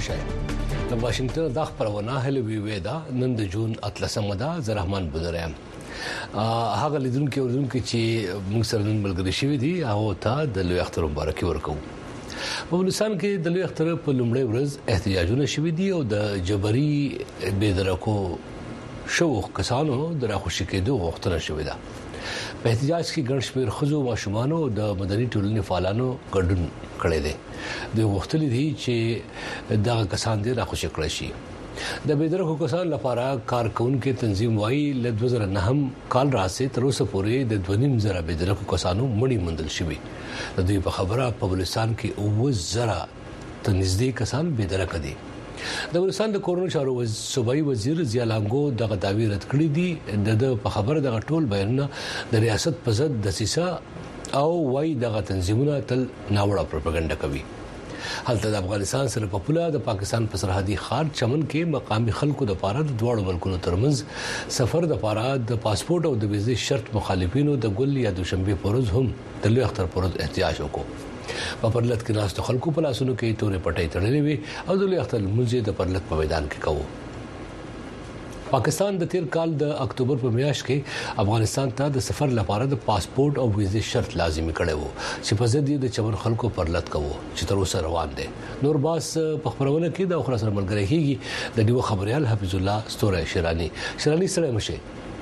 اوسه د واشنگټن د خبرونه هلوي ودا نن د جون 13 ده زرحمان بودرم هغه لیدونکو چې موږ سره نن ملګری شوی دي هغه ته د لوی اختر مبارکي ورکوم په افغانستان کې د لوی اختر په لومړۍ ورځ احتجاجونه شوي دي او د جبري بيدرکو شو کسانو د راخوشي کېدو غوښتنه شوې ده په احتجاج کې ګڼ شمېر ښځو او ماشومانو د مدني ټولنې فعالانو ګډون کړی دی د غوښتنې دي چې دغه کسان دې راخوشي کړي شي د بيدرکو کسان لپاره کارکونکو تنظیم وايي ل 2009 کال راځي تر اوسه پورې د 2.5 بيدرکو کسانو مړی مندل شوی د دوی په خبره په بلوچستان کې 9000 تنځدي کسان بيدرک دي د افغانستان د کورونو چارو صوبایي وزیر ضیا لانګو دغه داوی رد کړی دي د خبره د ټول بیانونه د ریاست په ضد دسیسه او وايي دغه تنظیمونه تل ناوړه پروپاګاندا کوي حالت د افغانستان سره په پوله د پاکستان په سرحدي خار چمن کې مقامي خلکو د پاره د دوړو ملکونو ترمنځ سفر د پاره د پاسپورت او د ویزې شرط مخالفینو د ګل یا دوشنبه پروز هم د لوی اختر پروز احتجاج وکړ په پرلط کې ناس خلکو په لاسونو کې تورې پټې تړلې وي او د لوی اختر منځ د پرلط په میدان کې کوو پاکستان د تیر کال د اکتوبر په میاشت کې افغانستان ته د سفر لپاره د پاسپورت او ویزې شرط لازمي کړی وو چې په ضد د چمن خلکو پرلط کوو چې تر اوسه روان دي نور باس په خبرونه کې د اخر سره ملګری کیږي د دیو خبريال حفیظ الله ستوره شیرانی سره مشه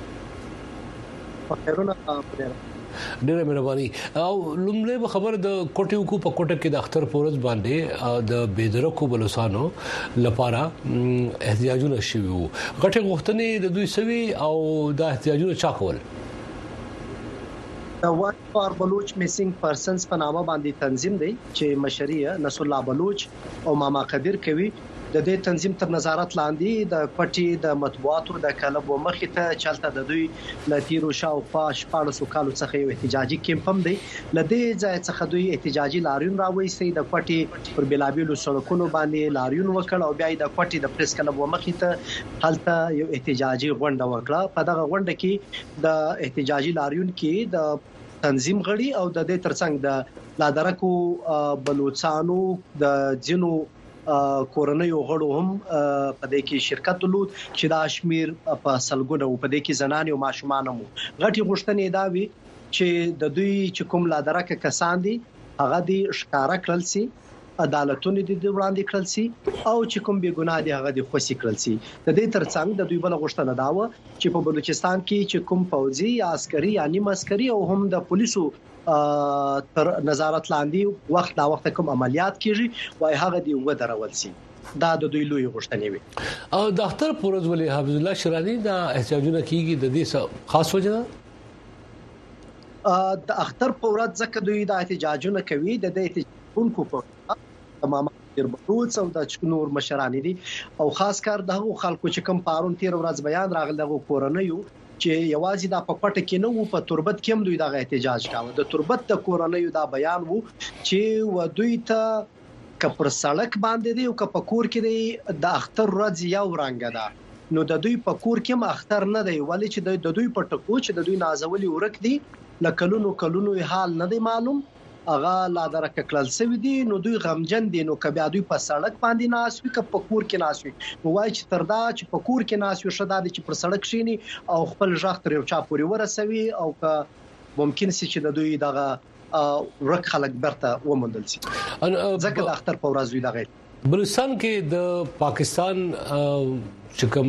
ډیره مهرباني او لومړی خبر د کوټیو کو په کوټه کې د اختر پورز باندې د بيدرکو بلوسانو لپاره احتجاجونه شوي وو غټه غوښتنې د دوی سوي او د احتجاجونه چا کول د واټ فار بلوچ میسنګ پرسنز په نامه باندې تنظیم دی چې مشریه نصر الله بلوچ او ماما قدیر کوي د دې تنظیم تر نظارت لاندې د پټي د مطبوعاتو د کلب مخې ته چلته د دوی لتیرو شاوخوا 14 کالو څخه یو احتجاجي کیمپ هم دی لدې ځای څخه دوی احتجاجي لاریون راوېستي د پټي پر بلابیلو سړکونو باندې لاریون وکړ او بیا د پټي د پریس کلب مخې ته هلته یو احتجاجي غونډه وکړه په دغه غونډه کې د احتجاجي لاریون کې د تنظیم غړي او د دې ترڅنګ د لادرکو بلوچستانو د جنو کورنۍ غړو هم په دې کې شرکت درلود چې د اشمیر په سلګونه په دې کې زنان او ماشومان هم غټي غوښتنې دا وی چې د دوی چې کوم لادرکه کسان دي هغه دي ښکارا کړل سي عدالتونه دي وړاندې کړل سي او چې کوم بې ګناه دي هغه دي خوشي کړل سي د دې ترڅنګ د دوی بل غوښتنه دا و چې په بلوچستان کې چې کوم فوجي یا عسکري یا نیم عسکري او هم د پولیسو تر نظارت لاندې وخت دا وخت کوم عملیات کیږي وای هغه دی ودرول سي دا د دوی لوی غوښتنې وي او د اختر پورز ولې حفیظ الله شیرانی دا احتجاجونه کیږي د دې خاص وجه د اختر پورز ځکه دوی د احتجاجونه کوي د دې احتجاجونکو په تمام بلوچ او د نور مشران دي او خاص کار دغه خلکو چې کوم پارون 13 ورځ بیان راغله دغه کورنۍ چې یوازې د پپټ کې نه وو په تربت کې هم دوی د احتجاج کاوه د تربت د کورنۍ دا بیان وو چې و دوی ته کپر سړک باندې دی او کپکور کې دی د اختر ورځ یو رنګ ده نو د دوی په کور کې مختر نه دی ولی چې د دوی په ټکو چې د دوی نازولي ورک دي لکلونو حال نه دی معلوم اغه لا درکه کلل سوي دي نو دوی غمجن دي نو کبه دوی په سړک باندې ناسوي ک په کور کې ناسوي نو وای چې تر دا چې په کور کې ناسوي شدا دي چې پر سړک شيني او خپل ژغ تر یو چا پوري ورسوي او که ممکن سي چې د دوی دغه ورک خلک برته ومندل سي ځکه د اختر په ورځ دوی دغه بلوچستان کې د پاکستان چې کوم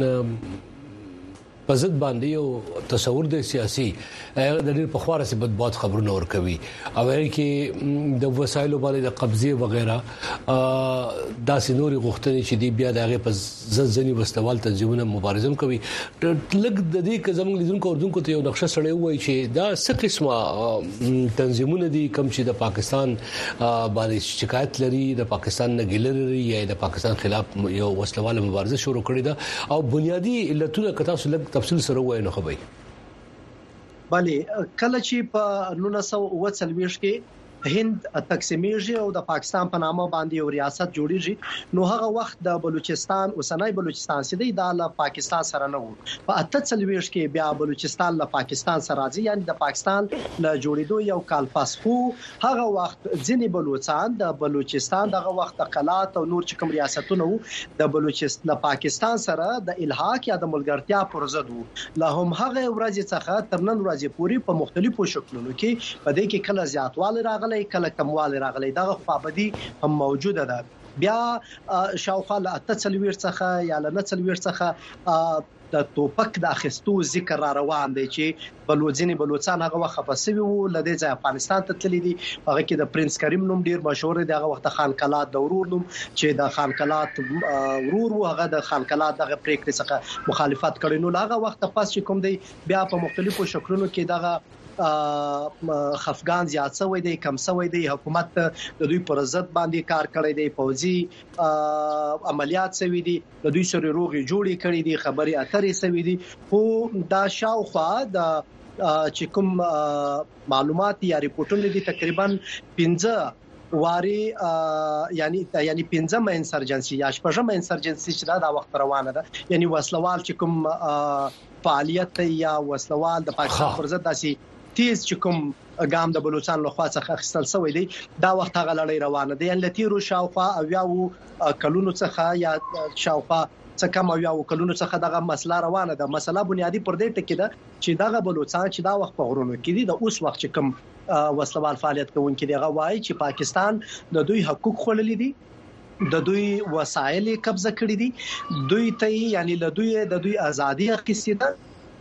په ضد باندې یو تصور د سیاسي د ډېر په خواره سي بدبات خبرونه ورکوي او کې د وسایلو باندې د قبضه وغیرہ داسې نوري غوښتنې چې دی بیا دغه په ځنی وستوال تنظیمونه مبارزه کوي لګ د دې ک زموږ لیدونکو ته یو نقشه سره وایي چې دا څه قسمه تنظیمونه دي کوم چې د پاکستان باندې شکایت لري د پاکستان نه ګیلري یا د پاکستان خلاف یو وسلواله مبارزه شروع کړې ده او بنیادی علتونه کته سره تفصیل سره وایي نو خبري بله کله چې په 1940 کې هند تقسیمیږي او د پاکستان په نامه باندې یو ریاست جوړیږي نو هغه وخت د بلوچستان اوسنۍ بلوچستان سي د پاکستان سره نه وو په 48 کې بیا بلوچستان له پاکستان سره راځي یعنی د پاکستان له جوړېدو یو کال پس خو هغه وخت ځینې بلوچستان د بلوچستان دغه وخت د قلات او نور کوم ریاستونه وو د بلوچستان له پاکستان سره د الحاق یا د ملګرتیا پر ضد وو له هم هغه ورځ څخه تر نن ورځې پورې په مختلفو شکلونو کې په دې کې کله زیاتوالی راغلی کله کموالی راغلی دغه خوابدي هم موجوده ده بیا شاوخوا له 48 څخه یا له 49 څخه د توپک د اخستو ذکر را روان دی چې بلوچستان هغه وخت خپسوي وو لدې ځای افغانستان ته تللی دي هغه کې د پرنس کریم نوم ډیر مشهور دی هغه وخت خان کلات د ورور نوم چې د خان کلات ورور وو هغه د خان کلات دغه پریکړې څخه مخالفت کړي نو هغه وخت پس چې کوم دی بیا په مختلفو شکلونو کې دغه خفقان زیات شوی دی کم شوی دی حکومت د دوی پر ضد باندې کار کړی دی فوجي عملیات شوی دي د دوی سره روغي جوړی کړی دي خبري اترې شوی دي خو دا شاوخوا د چې کوم معلومات یا ریپورتونه دي تقریبا 15 واري یعنی 15 انسرجنسي یا شپږم انسرجنسي چې دا وخت روانه ده یعنی وسلوال چې کوم فعالیت یا وسلوال د پاکستان پر ضد داسي تیز چې کوم ګام د بلوچستان له خوا څخه خستل شوی دی دا وخت هغه لړۍ روانه ده یعنی لتیرو شاوخوا او یاو کلونو څخه یا شاوخوا څخه کم او یاو کلونو څخه دغه مسله روانه ده مسله بنیادی پر دې ټکی ده چې دغه بلوچستان چې دا وخت په غرونو کې دي د اوس وخت چې کوم وسلوال فعالیت کوونکي دی غواړي چې پاکستان د دوی حقوق خلل دي د دوی وسایل قبضه کړی دي دوی ته یعنی له دوی ازادي اخیستې ده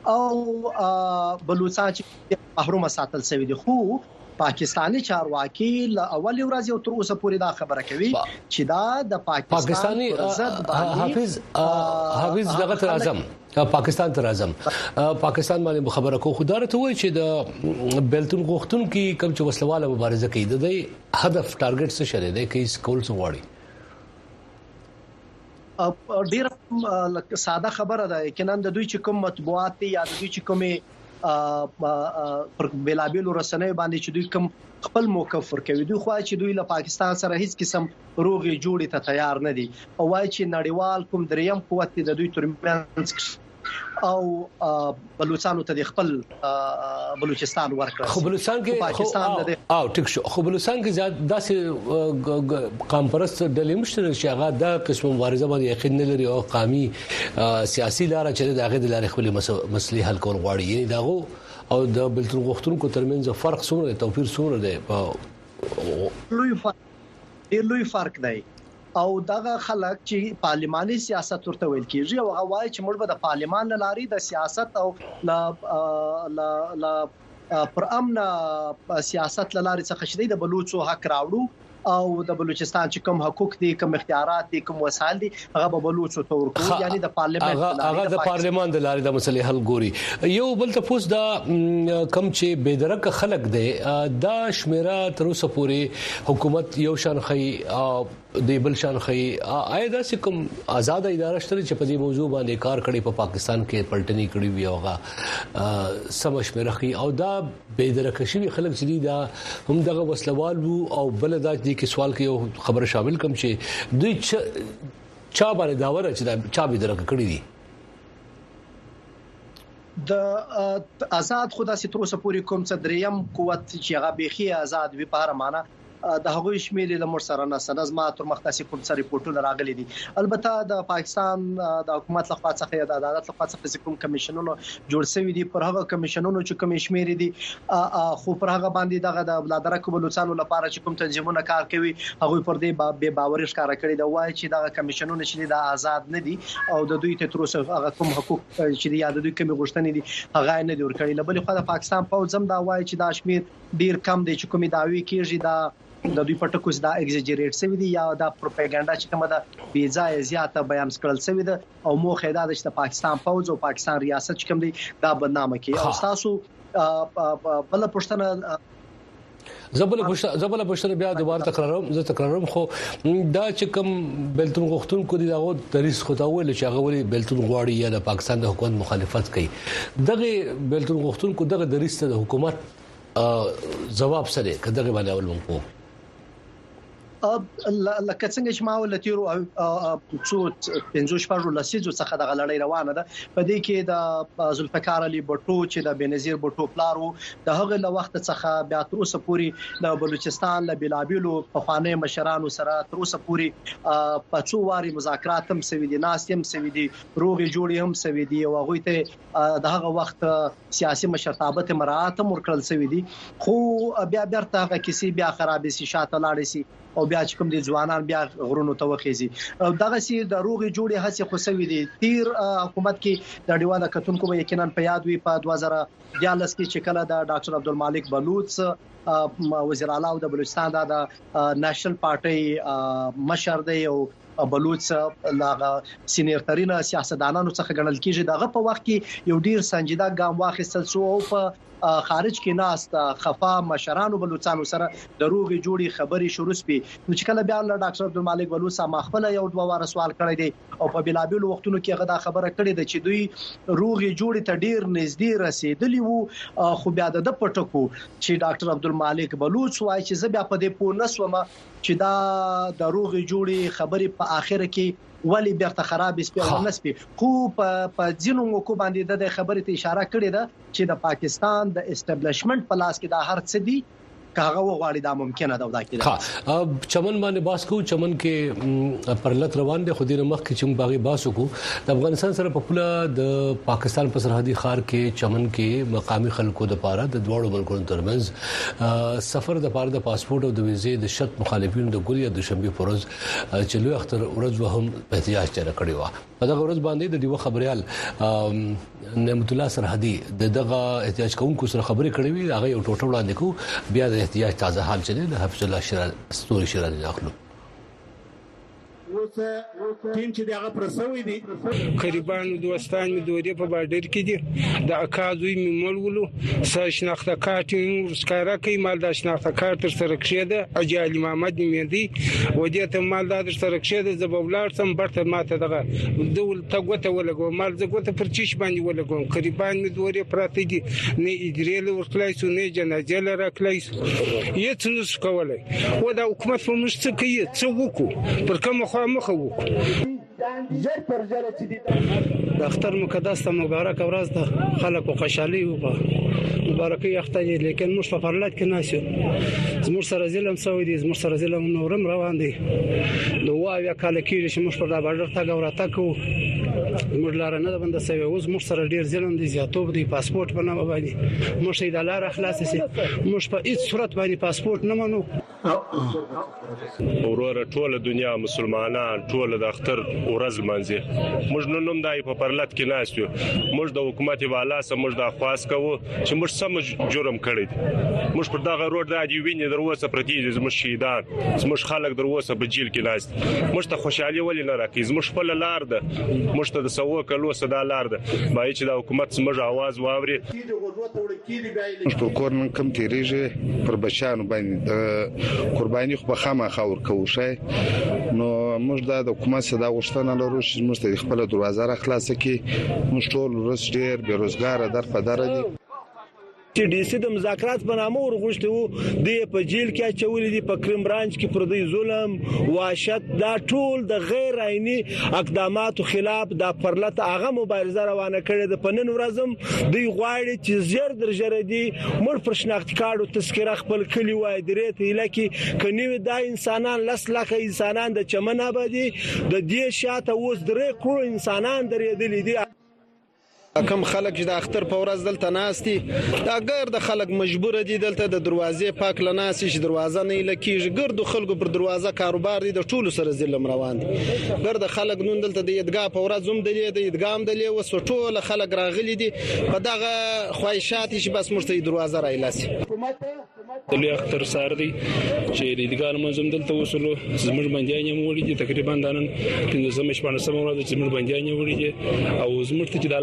او بلوچستان چې محروم ساتل شوی دي خو پاکستانی چارواکي له اول ورځ او تر اوسه پورې دا خبره کوي چې دا د پاکستاني حافظ دغه اعظم پاکستان تر اعظم پاکستان باندې خبره کو خدارته وای چې د بیلتون غوښتون کې کوم چې وسلواله مبارزه کوي د هدف ټارګټ څه شری دی کې سکول څه وړي ډیر ساده خبره ده یقینا د دوی چې کوم مطبوعات یا د دوی چې کومه پر بلابل رسنۍ باندې چې دوی کوم خپل موقف ورکوي دوی خو چې دوی له پاکستان سره هیڅ قسم روغي جوړي ته تیار نه دي او وايي چې نړیوال کوم دریم قوت د دوی ترمنځ او بلوچستان ته د خپل بلوچستان ورکړه خو بلوچستان کې پاکستان او ټیک شو خو بلوچستان کې زیات داسې قوم پرست ډلې مشترک چې هغه د قسم مبارزه باندې یقین نه لري او قومي سیاسي لار چې د هغه د لارې خپل مسلې حل کول غواړي یعنی داغه او د بلتون غوښتونکو ترمنځ فرق څومره توپیر څومره دی لوی فرق دی او دغه خلک چې پارلماني سیاست ورته ویل کیږي او هغه وايي چې موږ به د پارلمان لاري د سیاست او پر امن سیاست لاري څخه شدي د بلوچو حق راوړو او د بلوچستان چې کوم حقوق دي کوم اختیارات دي کوم وسایل دي هغه به بلوچو تور کو یعنی د پارلیمنت هغه د پارلیمان د لارې د مسلې حل ګوري یو بل ته پوس دا کم چې بيدرک خلک دي دا شمیره تر اوسه پورې حکومت یو شان خي د بل شان خي آیا د کوم آزاد اداره شته چې په دې موضوع باندې کار کوي په پاکستان کې پلټنی کړي وي اوغه سم شمیره خي او دا بيدرک شوی خلک چې دا هم دغه وسلوال وو او بل دا کې سوال کې خبر شامل کوم چې دوی چا باندې داوره چې دا چا به درک کړی دي د آزاد خدا سي تر اوسه پورې کوم څه دریم قوت چې هغه بيخي آزاد وي په هر معنا د هغوی شمیل له مر سره نه سنځما تر مختصي کوم څه ریپورتونه راغلي دي البته د پاکستان د حکومت لخوا څخه یا د عدالت لخوا څخه کوم کمیشنونو جوړ شوی دي پر هغه کمیشنونو چې کوم شمیر دي خو پر هغه باندې دغه د بلادرک بلوچستان لپاره چې کوم تنظیمونه کار کوي هغه پر دې به باور ښکارا کړی دا وایي چې دغه کمیشنونه چې د آزاد نه دي او د دوی ته تر اوسه هغه کوم حقوق چې د دوی کوم غوښتنې دي هغه نه دی ورکړي لبل خو د پاکستان فوج هم دا وایي چې دا شمیر ډیر کم دی چې کومي داوی کیږي دا د دوی پټکوس دا ایگزاجریټ شوی دی یا دا پروپاګاندا چې کومه ده بي ځای زیاته بیان کړل شوی ده او موخه دا د پاکستان فوج او پاکستان ریاست چې کوم دی دا بدنامه کوي او تاسو بل پښتنه زبل پښتنه بیا دوباره تکرارم خو دا چې کوم بلتون غوښتونکو دي داغه دریس خداوله چې هغه ولې بلتون غواړي یا د پاکستان د حکومت مخالفت کوي دغه بلتون غوښتونکو دغه دریس ته د حکومت جواب سره کداغه باندې اول مونږ لکه څنګه چې ما ولتیرو څو 15 شپږ لسیزو څخه د غلړې روانه ده په دې کې د ذوالفقار علي بټو چې د بنظیر بټو پلارو د هغه له وخت څخه بیا تر اوسه پورې د بلوچستان له بلابلو په خواني مشرانو سره تر اوسه پورې په څو واري مذاکرات هم سوي دي ناس هم سوي دي روغي جوړي هم سوي دي او هغه ته د هغه وخت سیاسي مشرتابه مراعات هم ورکړل سوي دي خو بیا برته هغه کیسې بیا خرابې سي شاته لاړې سي او بیا چې کوم دي ځوانان بیا غرونو ته وخیزي دغه سي د روغي جوړي هڅه خوسوي دي تیر حکومت کې د ډیواله کتونکو یقینا په یاد وي په 2014 کې چې کله د ډاکټر عبدالمالک بلوچ وزیر اعلی او د بلوچستان د نېشنل پارټي مشر دی او بلوچ لاغه سینیر ترين سیاستدانانو څخه ګڼل کیږي دغه په وخت کې یو ډیر سنجیده ګام واخیستل شو او په خارج کې ناس خفا مشرانو بلوچستان سره د روغي جوړي خبري شروع سپي نو چې کله بیا له ډاکټر عبدالمالک بلوچ مخفله یو دوه واره سوال کړی دی او په بلابل وختونو کې هغه دا خبره کړې ده چې دوی روغي جوړي ته ډیر نږدې رسیدلی وو خو بیا د پټکو چې ډاکټر عبدالمالک بلوچ وایي چې زه بیا په دې پوه نسوم چې دا د روغي جوړي خبري په اخر کې ولی بیرته خراب سپیو نسپی خو په ځینو موکو باندې د خبرې ته اشاره کړې ده چې د پاکستان د اسټابلیشمنت په لاس کې دا هر څه دی کاغه وغواړي دا ممکنه ده ودا کې ها چمن باندې باس کو چمن کې پرلط روان دي خو دې مخ کې چې باغی باسو کو د افغانستان سره په پوله د پاکستان په سرحدي خار کې چمن کې مقامي خلکو د پاره د دوړو ملکونو ترمنځ سفر د پاره د پاسپورت او د ویزې د شرط مخالفینو د ګولیا د شنبه پروز چې لوی اختر ورځ وهم احتجاج تر کړی و په دغه ورځ باندې د دیو خبريال نعمت الله سرحدي دغه احتجاج کوونکو سره خبرې کړې وي هغه یو ټوټه وړاندې کو بیا د احتجاج تازه حال چلی د حفظ الله شراري شراري داخلو ټیم چې دغه پرسوي دي قریبان دوستان می دوی په بارډر کې دي د اکازوی می مولولو شناخته کارت ورسکاره کوي مال د شناخته کارت تر سره کېده اجازه محمد میردي ودی ته مال د سره کېده زبولار سم برته ماته دغه دول تګوته ولګو مال زګوته پر چیش باندې ولګو قریبان می دوی پراته دي نه اجريل ورکلای سو نه جنازه لره کلای یت نس کولای و د حکومت په مشت کې څه وکړو پر کوم خو مخه وکړو زر پر زر چې د اختر مقدس ته مبارک ورځ ده خلکو خوشحالي وکړه مبارکي اختر لیکن موږ په فرلات کې ناسو زموږ سره ظلم سوی دي زموږ سره ظلم نورم روان دي نو وایا کال کې چې موږ په بارډر ته غوړاته کو موږ لار نه بند سوي اوس موږ سره ډیر ظلم دي زیاتوب دي پاسپورت په نامه باندې موږ د لار خلاص سي موږ په هیڅ صورت باندې پاسپورت نه منو ورور ټول دنیا مسلمانان ټول د اختر ورځ منځي موږ نن هم دای په پرلط کې ناشو موږ د حکومت والا سم موږ د خواص کوو چې موږ سم جرم کړی موږ پر دغه روډ د وینې دروازه پرتی دي موږ شهیدان موږ خلک دروازه په جیل کې ناست موږ ته خوشحالي ولې نه راکې موږ په لار ده موږ ته د سوو کلو صدا لار ده ما چې د حکومت موږ आवाज واوري موږ په کورن کم تیریږي پر بچانو باندې قرباني خو بخامه خور کوو شي نو موږ د حکومت صدا غوښتنه لرو چې موږ ته خپل دروازه را خلاص کړي موږ ټول ورس ډیر بیروزګار در په در دي چې ډي سي د مذاکرات په نامه ورغوښته وو د په جیل کې چولې دي په کریم برانچ کې پر دوی ظلم واشت دا ټول د غیر عیني اقداماتو خلاف د پرلط هغه مبارزه روانه کړې د پنن ورځم دوی غواړي چې زیر درجه دي مر پر شناخت کارت تذکره خپل کلی وای درې ته لکه کني دا انسانان لس لکه انسانان د چمن آبادی د دې شاته اوس درې کړو انسانان درېدلې دي کم خلک چې د اختر په ورځ دلته ناشتي دا ګر د خلک مجبور دي دلته د دروازې پاک لناسي چې دروازه نه لکېږي ګر د خلکو پر دروازه کاروبار دي د ټولو سره ظلم روان دي ګر د خلک نن دلته د یدګا په ورځ هم د یدګام د لی وسو ټول خلک راغلي دي په دغه خواهشات چې بس مرته دروازه رايلاسي د لوی اختر سار دی چې د یدګان منظم دلته وصلو زموږ باندې نه وړي دي تقریبا دانن 15 شپه سم ورځ چې زموږ باندې نه وړي دي او زموږ ته چې د الله اخلاص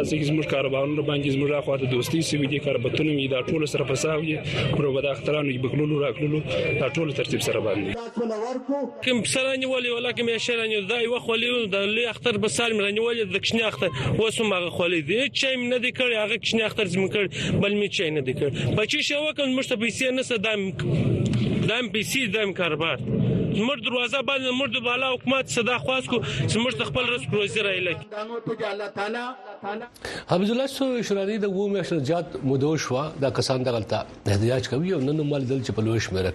داسې چې زموږ کاروبارونه باندې زموږ اخواته دوستي سوي دي کاربتونه می دا ټول سره فساوي پرو د اخترانو بکلولو راکلو دا ټول ترتیب سره باندې کوم سره نیولې ولکه مې شرانه دا یو خولې د لې اختر به سالم رانیولې د کښنی اختر وسمه خولې دي چې نه دي کړی هغه کښنی اختر زموږ کړ بل می چې نه دي کړ بچی شو کوم مشته پیسې نه صدام پیسې دم کاروبار زموږ دروازه باندې زموږ د بالا حکومت صدا خواست کو زموږ خپل رس پروژه راځي حفیظ الله سو شرانی د وو مشرجات مدوش وا د کسان د غلطه احتجاج کوي او نن مال دل چې په لوش مې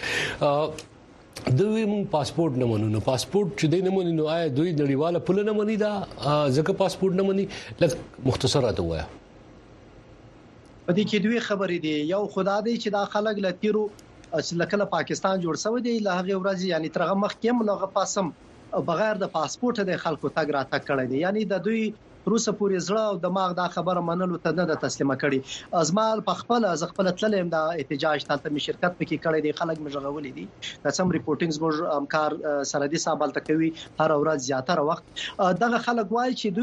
راکیو دوی مون پاسپورت نه منو پاسپورت چې دې نه منو آیا دوی نړیواله پوله نه مني دا ځکه پاسپورت نه مني لکه مختصرات وایا په دې کې دوی خبرې دي یو خدا دې چې دا خلک لتیرو لکه پاکستان جوړ شوی دی له هغه ورځ یعنی ترغه مخکې ملغه پاسم بغیر د پاسپورت د خلکو تګ راتګ کړی دی یعنی د دوی روسه پورې زړه او دماغ دا خبره منلو ته نه د تسلیمه کړي ازمال په خپل تللم د احتجاج ته می شرکت پکې کړی دی خلک مشغولې دي د سم ریپورټینګز مو امکار سرحدي صاحب تکوي هر ورځ زیاتره وخت دغه خلک وایي چې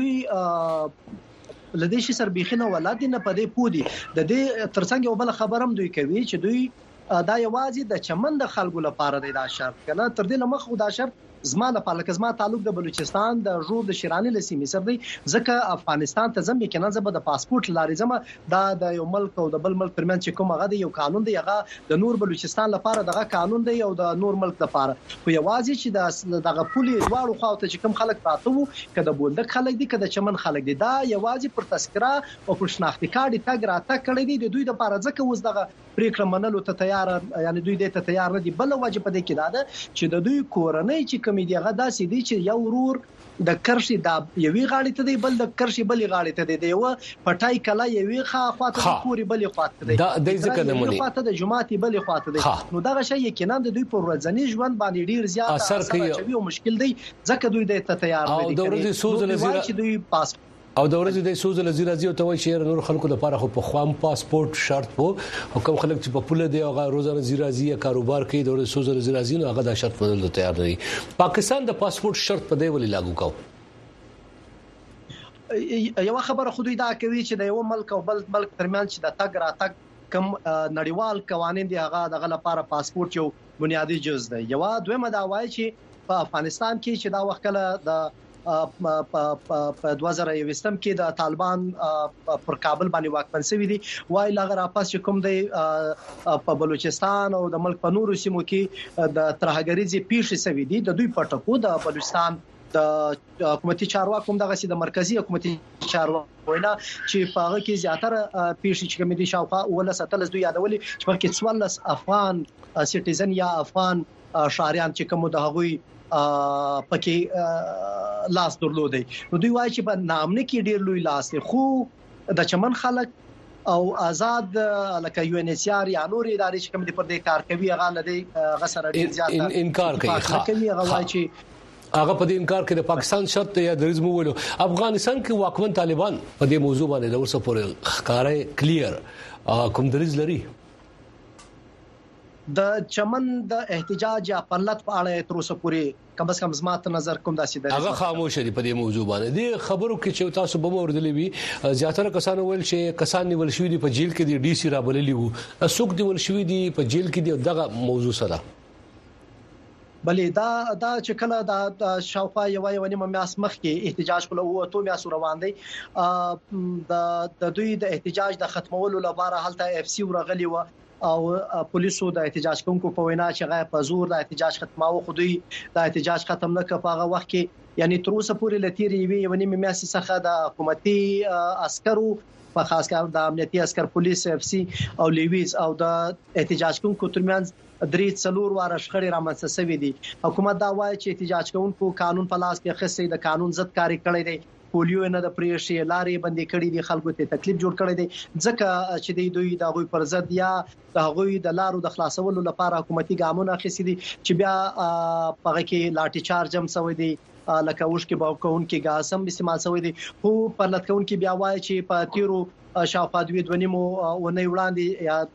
دوی لدې شي سر بيخنه ولادي نه پدې پودي د دې ترڅنګ یو بل خبرم دوی کوي چې دوی دا یوازې د چمن د خلکو لپاره دی دا شرط کنه تر دې لمخ دا شرط زما لپاره لکه زما تعلق د بلوچستان د ژوب د شیرانی لسیمې سره دی ځکه افغانستان ته زم کې نه زبه د پاسپورت لارې زما د یو ملک او د بل ملک ترمن چې کوم هغه دی یو قانون دی هغه د نور بلوچستان لپاره دغه قانون دی او د نور ملک لپاره خو یوازې چې دغه پولي دواړو خواته چې کوم خلک پراته وو کده بولدک خلک دي کده چمن خلک دي دا یوازې پر تذکره او پر شناختی کارت تګ راته کړی دی د دوی لپاره ځکه اوس دغه پریکړه منلو ته تیار یعنی دوی د ته تیار نه دي بل واجب پدې کې دا ده چې د دوی کورنۍ چې کمی دی هغه داسې دي چې یو ورور د کرشي د یوې غاړې ته دی بل د کرشي بلې غاړې ته دی یو پټای کلا یوې خواته د پوری بلې خواته دی دا د ځکه نه مونږ خواته د جماعتي بلې خواته دی نو دا شی یقینا د دوی پر ورځنی ژوند باندې ډیر زیات اثر کوي او مشکل دی ځکه دوی د ته تیار نه دي او د ورځې سوز لزیرا چې دوی پاس او د ورځې د سوز لزیرا زیو ته وایي چې نور خلکو لپاره خو په خوام پاسپورت شرط وو حکم خلک چې په پوله دی هغه روزانه زیرازي کاروبار کوي د ورځې سوز لزیرا زی نو هغه د شرط بدل تیار دی پاکستان د پاسپورت شرط په دی ولې لاګو کاو یو خبره خو دوی دا کوي چې د یو ملک او بل ملک ترمن چې د تګ راتګ کم نړیوال قوانين دی هغه دغه لپاره پاسپورت یو بنیادی جز دی یو دویمه دا وایي چې په افغانستان کې چې دا وخت کله د په 2020 کې د طالبان پر کابل باندې واکمن شوی دي وای لاغه راپاس کوم دی په بلوچستان او د ملک په نورو سیمو کې د ترهګریزي پیښې شوی دي د دوی په ټکو د بلوچستان د حکومتي چارواکو دغه سي د مرکزی حکومتي چارواکو وینا چې په هغه کې زیاتره پیښې چې کوم دي شاوخوا ولا ستلس دوی یادولي چې په کې 14 افغان سټیزن یا افغان شهريان چې کوم د هغوی پکې لاس درلودي نو دوی وایي چې په نامنه کې ډیر لوی لاس دی خو د چمن خلک او آزاد لکه یو ان ایچ ار یا نور ادارې چې کوم دي پر دې کار کوي هغه لدی غسر ډیر زیات انکار کوي هغه وایي چې هغه په دې انکار کې د پاکستان شرط یا دریزمو ویلو افغانستان کې واکمن طالبان په دې موضوع باندې د ورسره پورې ښکارې کلیر کوم دریز لري د چمن د احتجاج یا پرلط په اړه تر اوسه پورې کم از کم زما ته نظر کوم داسې دی هغه خاموش دي په دې موضوع باندې د خبرو کې چې تاسو به موردلې وي زیاتره کسانو ویل چې کسان نیول شوی دي په جیل کې دي ډي سي را بللی وو څوک نیول شوی دي په جیل کې دي دغه موضوع سره بلې دا چې کله د شاوخوا یو نیمه میاس مخ کې احتجاج کول او تو میاس روان دي د دوی د احتجاج د ختمولو لپاره هلته اف سی ورغلی و او پولیسو د احتجاج کوونکو په وینا چې غیر په زور د احتجاج ختماوه خو دوی د احتجاج ختم نه کړه وخت کې یعنی تر اوسه پورې لتیری وی ونی میاسي څخه د حکومتي عسکرو په خاص کار د امنیتي عسكر پولیس اف سی او لیویز او د احتجاج کوونکو ترمنځ درې څلور واره شخړې رامنځته شوې دي حکومت دا وایي چې احتجاج کوونکو قانون په لاس کې خصې د قانون ضد کاری کړی دی پولیو نه د پریشي لارې بندي کړې دي خلکو ته تکلیف جوړ کړی دی ځکه چې دوی د غوي پر ضد یا د غوي د لارو د خلاصولو لپاره حکومتي ګامونه اخیستي دي چې بیا په کې لاټي چارج هم شوی دی لکه وښ کې باو کون کې غاز هم استعمال شوی دی خو پر لټ کون کې بیا وایي چې په تیرو شاوخوا دوی ونیمو ونې وړاندې یا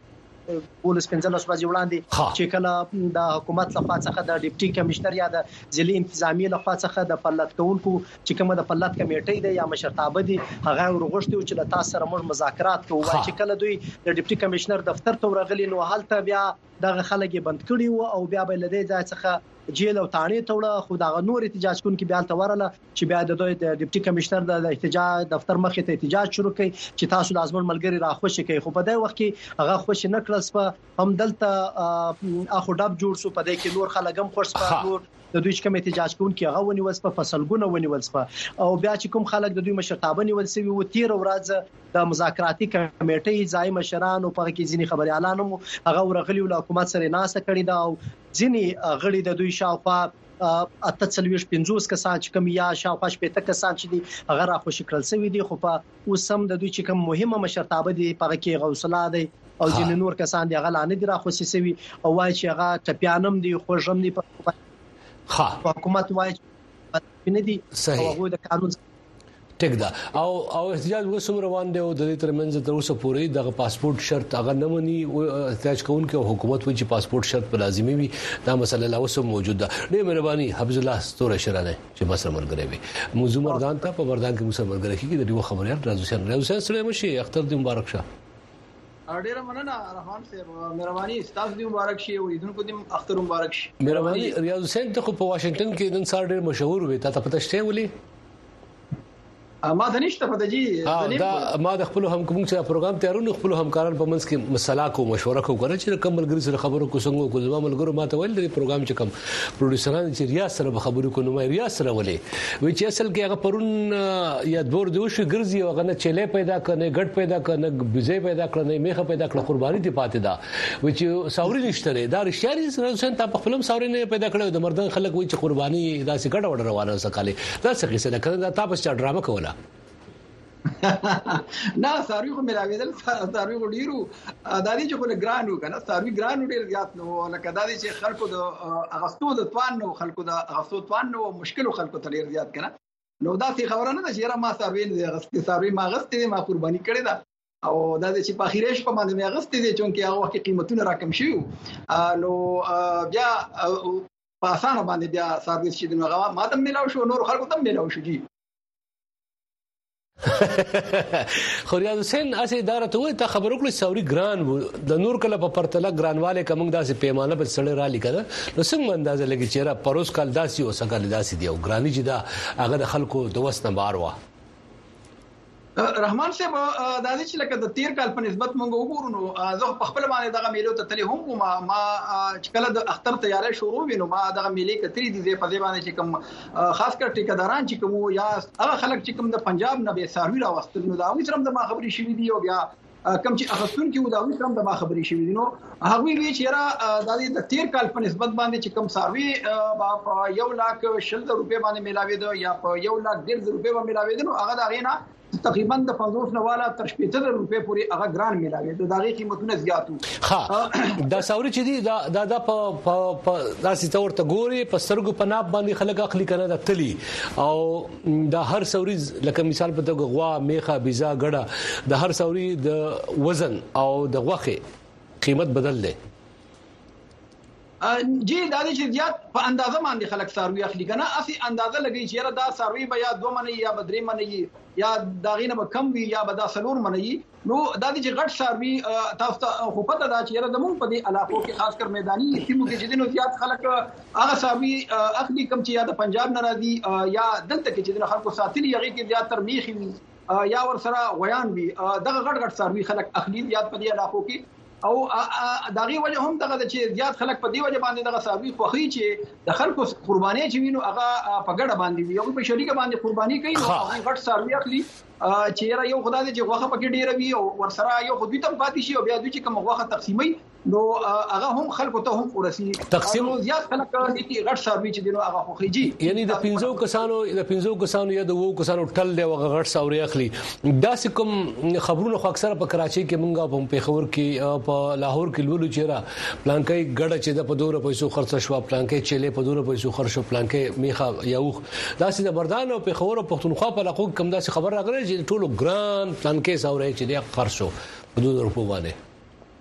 پولیس 15 ورځې وړاندې چې کله د حکومت لخوا څخه د ډیپټي کمشنر یا د ضلعي انتظامی لخوا څخه د پلت کونکو چې کومه د پلت کمیټې دی یا مشرتابه دی هغه ورغښتي چې له تاسو سره موږ مذاکرات کوو چې کله دوی د ډیپټي کمشنر دفتر ته ورغلي نو حالت بیا دغه خلک بند کړي وو او بیا به لدی ځای څخه جیل او تانې توړه خو دا نور احتجاج کوونکي بیا تورله چې بیا د ډیپټي کمشنر د احتجاج دفتر مخې ته احتجاج شروع کړي چې تاسو لازم ملګری راخوشي کوي خو په دای وخت کې هغه خوش نه کړل په هم دلته اخو ډب جوړ سو په دای کې نور خلک هم خوش په نور د دوی کوم احتجاج کوونکي هغه ونیول په فصلګونه ونیول او بیا چې کوم خلک د دوی مشرتابه نیول سوي و 13 ورځ د مذاکراتي کمیټې ځای مشران او په کې ځینی خبري اعلان هغه ورغلي ول حکومت سره ناسه کړی دا او ځینی غړي د دوی شاوخوا 48-50 کسان چې کوم یا شاوخوا 50 کسان چې دي هغه را خوشی کړل سوي دي خو په اوسم د دوی چې کوم مهمه مشرتابه دي په کې غوسلا دي او ځینې نور کسان دي هغه لانه دي را خوشی سوي او وای چې هغه ټپیانم دي خوژم دي په حکومت وای نه دي هغه د قانون ټیک دا او احتجاج وسوم روان دی او د دې ترمنځ تر اوسه پورې د پاسپورت شرط هغه نه مني احتجاج کوونکو حکومت وایي چې پاسپورت شرط په لازمي وي دا مسله لا اوسه موجود ده ډېر مهرباني حفظ الله ستوره شرانه چې مسر مرګري وي موضوع مردان ته په مردان کې مسر مرګري کې د یو خبريال راځي سره مشي اختر دی مبارک شه ډیره مننه رحمان صاحب مهرباني ستاسو دی مبارک شي او ایدونکو دی اختر مبارک شي مهرباني ریاض حسین ته په واشنگټن کې نن سار ډیر مشهور وي ته پته شته ولي ما د نشته په دجی دا ما د خپل هم کوم چې پروګرام تیارونو خپل همکاران په منځ کې مسله کو مشوره کو غواړي چې کوم ملګری سره خبرو کو څنګه کو زما ملګرو ماته ویل د پروګرام چې کوم پروډوسران چې ریاض سره خبرو کو نو ریاض سره ولې وی چې اصل کې هغه پرون یا دور دوش ګرځي او غنه چلے پیدا کنه ګډ پیدا کنه بيزي پیدا کړنه میخه پیدا کړه قرباني دی پاتې دا وی چې ساوري نشته دا رښتیا سره حسین ته په خپل ساوري نه پیدا کړو د مردان خلک وی چې قرباني دا څه ګډ وډ روانه وسکاله دا څه قصه ده کله دا تاسو چې ډرامه کوله نه ساروی خو ملاویدل ساروی خو ډیرو د دې چې خو ګرانو کنه ساروی ګرانو ډیر زیات نو لکه د دې چې خلکو د اغستو د توان نو خلکو د اغستو توان نو مشکل خلکو ته ډیر زیات کنه نو دا څه خبره نه ده چې ما ساروی نه اغستې ساروی ما اغستې ما قرباني کړې ده او دا چې په اخیرش په باندې مې اغستې دي چې هغه وخت قیمتونه راکم شي نو بیا په اسانه باندې بیا ساروی چې دغه ما ته ملاو شو نور خلکو ته ملاو شو جی خو ریاض حسین اسې اداره ته وي ته خبرو کړې ساوري ګران د نور کله په پرتله ګرانواله کوم داسې پیمانه په سړی را لیکره نو څنګه اندازه لګی چې را پروس کال داسي او سکال داسي دی او ګرانی چې دا هغه د خلکو د وسنه بار وا رحمان صاحب دا چې لکه د 13 کال په نسبت مونږ وګورو نو زه په خپل باندې دغه میلو ته تللی هم ما کله د اختر تیارې شروع وینم ما دغه میلې کتري دي په ځای باندې چې کوم خاص کر ټیکداران چې کوم یا هغه خلک چې کوم د پنجاب نه به ساروي راوستل نو دا وې سره د ما خبري شوې دي او بیا کم چې اخستون کې دا وې سره د ما خبري شوې دي نو هغه وی چې را د 13 کال په نسبت باندې چې کوم ساروي په 1,40,000 روپے باندې ملاوي دي یا په 1,50,000 روپے باندې ملاوي دي نو هغه دا غینا تقریبا د 50 نواله تر 70 روپے پورې هغه ګران ملاوي د دغه قیمتونه زیاتو ها دا ساوري چې دی دا په داسې تور ته ګوري په سترګو په ناب باندې خلک اخلي کنه د تلی او دا هر ساوري لکه مثال په توګه غوا میخه بيزا ګړه د هر ساوري د وزن او د غوخه قیمت بدل دی جی دا چې زیات په اندازه باندې خلک ساروي اخلي کنه اسی اندازه لګي چې دا ساروي به یا 2 منې یا 3 منې یا داغینه به کم وي یا به دا سلور منې نو دا چې غټ ساروي تاسو ته خو پته دا چې د مونږ په دې علاقو کې خاص کر میداني سیمو کې چې دنو زیات خلک هغه ساروي اخلي کم چې یا د پنجاب ناراضي یا دلته کې چې د خلکو ساتلي هغه کې زیات تر میخي یا ور سره غیان وي دغه غټ ساروي خلک اخلي زیات په دې علاقو کې او داغي وجه هم دغه چې زیات خلک په دی وجه باندې دغه ساروي خوخي چې د خلکو قرباني چې وینو هغه په ګډه باندې وي او په شریکه باندې قرباني کوي نو هغه غټ ساروي اخلي چې یو خدای دې غوخه پکې ډیره وي او ورسره یو خو دې تم پاتې شي او بیا دوی چې کوم غوخه تقسیمي نو هغه هم خلکو ته هم ورسي تقسیم زیات خلک دې غټ ساروي چې دینو هغه خوخي جی یعنی د 15 کسانو یا د 2 کسانو ټل دی هغه غټ ساوري اخلي دا کوم خبرونه خو اکثره په کراچي کې مونږه په پیښور کې په لاهور کې لولو چیرې پلانکې ګډه چې د 2 پیسو خرڅ شو پلانکې چلے په 2 پیسو خرڅ شو پلانکې میخه یاوخ دا سي د بردان او پیښور او پښتونخوا په علاقو کم دا خبر راغلی چې ټولو ګران پلانکې ساوري چې د خرڅ شو په 2 روپو باندې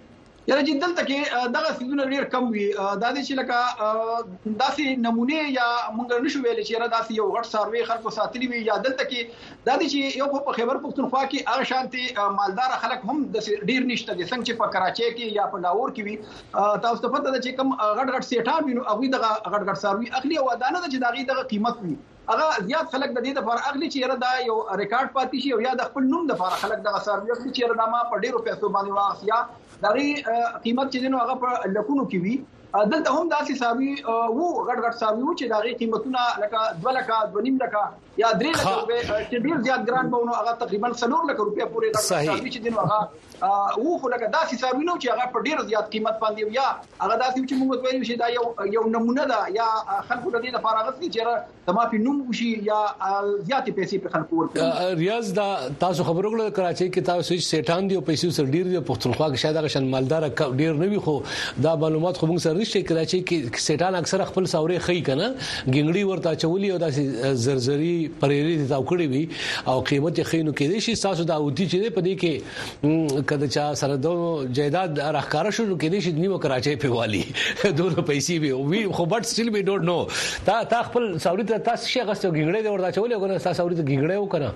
یاره جدل ته کې دغه سیدونه ډیر کم وي دا دي چې لکه داسې نمونه یا مونږ نشو ویل چې را داسې یو غټ سروي خلکو ساتلی وي یا دلته کې دا دي چې یو په خیبر پختونخوا کې هغه شانتي مالدار خلک هم د ډیر نشته دي څنګه چې په کراچي کې یا په لاهور کې وي تاسو ته پته ده چې کم غټ سیټان وي نو هغه دغه غټ سروي اخلي او دانه چې دغه قیمت وي هغه زیات خلک د دې لپاره اخلي چې یاره دا یو ریکارډ پاتې شي او یا د خپل نوم لپاره خلک دغه سروي اخلي چې یاره دا ما په ډیرو پیسو باندې واخیا دغه قیمت چې نو هغه په لکونو کې وي دلته هم داسې ساوي وو غټ ساوي چې دغه قیمتونه لکه 2 لک 2.5 لک یا 3 لک روپے چې ډیر زیات ګران بونه هغه تقریبا 4 لک روپے پورې غټ ساوي چې نو هغه وو خو لکه داسې ساوي نو چې هغه په ډیر زیات قیمت باندې یا هغه داسې چې موږ وایو چې دا یو نمونه ده یا خلکو د دې لپاره غوښتي چې د مافي نوم وشي یا زیات پیسې په خلکو ورکړي ریاض دا تاسو خبرو کړل کراچي کې تاسو سیټان دی او پیسې سر ډیر دی پښتونخوا کې شاید هغه شان مالدار ډیر نه وي خو دا معلومات خو موږ سره نشته کراچي کې سیټان اکثر خپل ساوري خي کنه ګنګړي ورته چولي او داسې زرزري پرېری دي تاو کړی وي او قیمت یې خینو کې دي شي تاسو دا ودی چې په دې کې کله چا سره دو جیداد راخکاره شو کې دي چې نیو کراچي په والی دوه پیسې وي خو بټ سټیل وی ډونټ نو تا خپل ساوري ته تاسو شي غسته ګنګړي ورته چولي او تاسو ساوري ته ګنګړي وکړه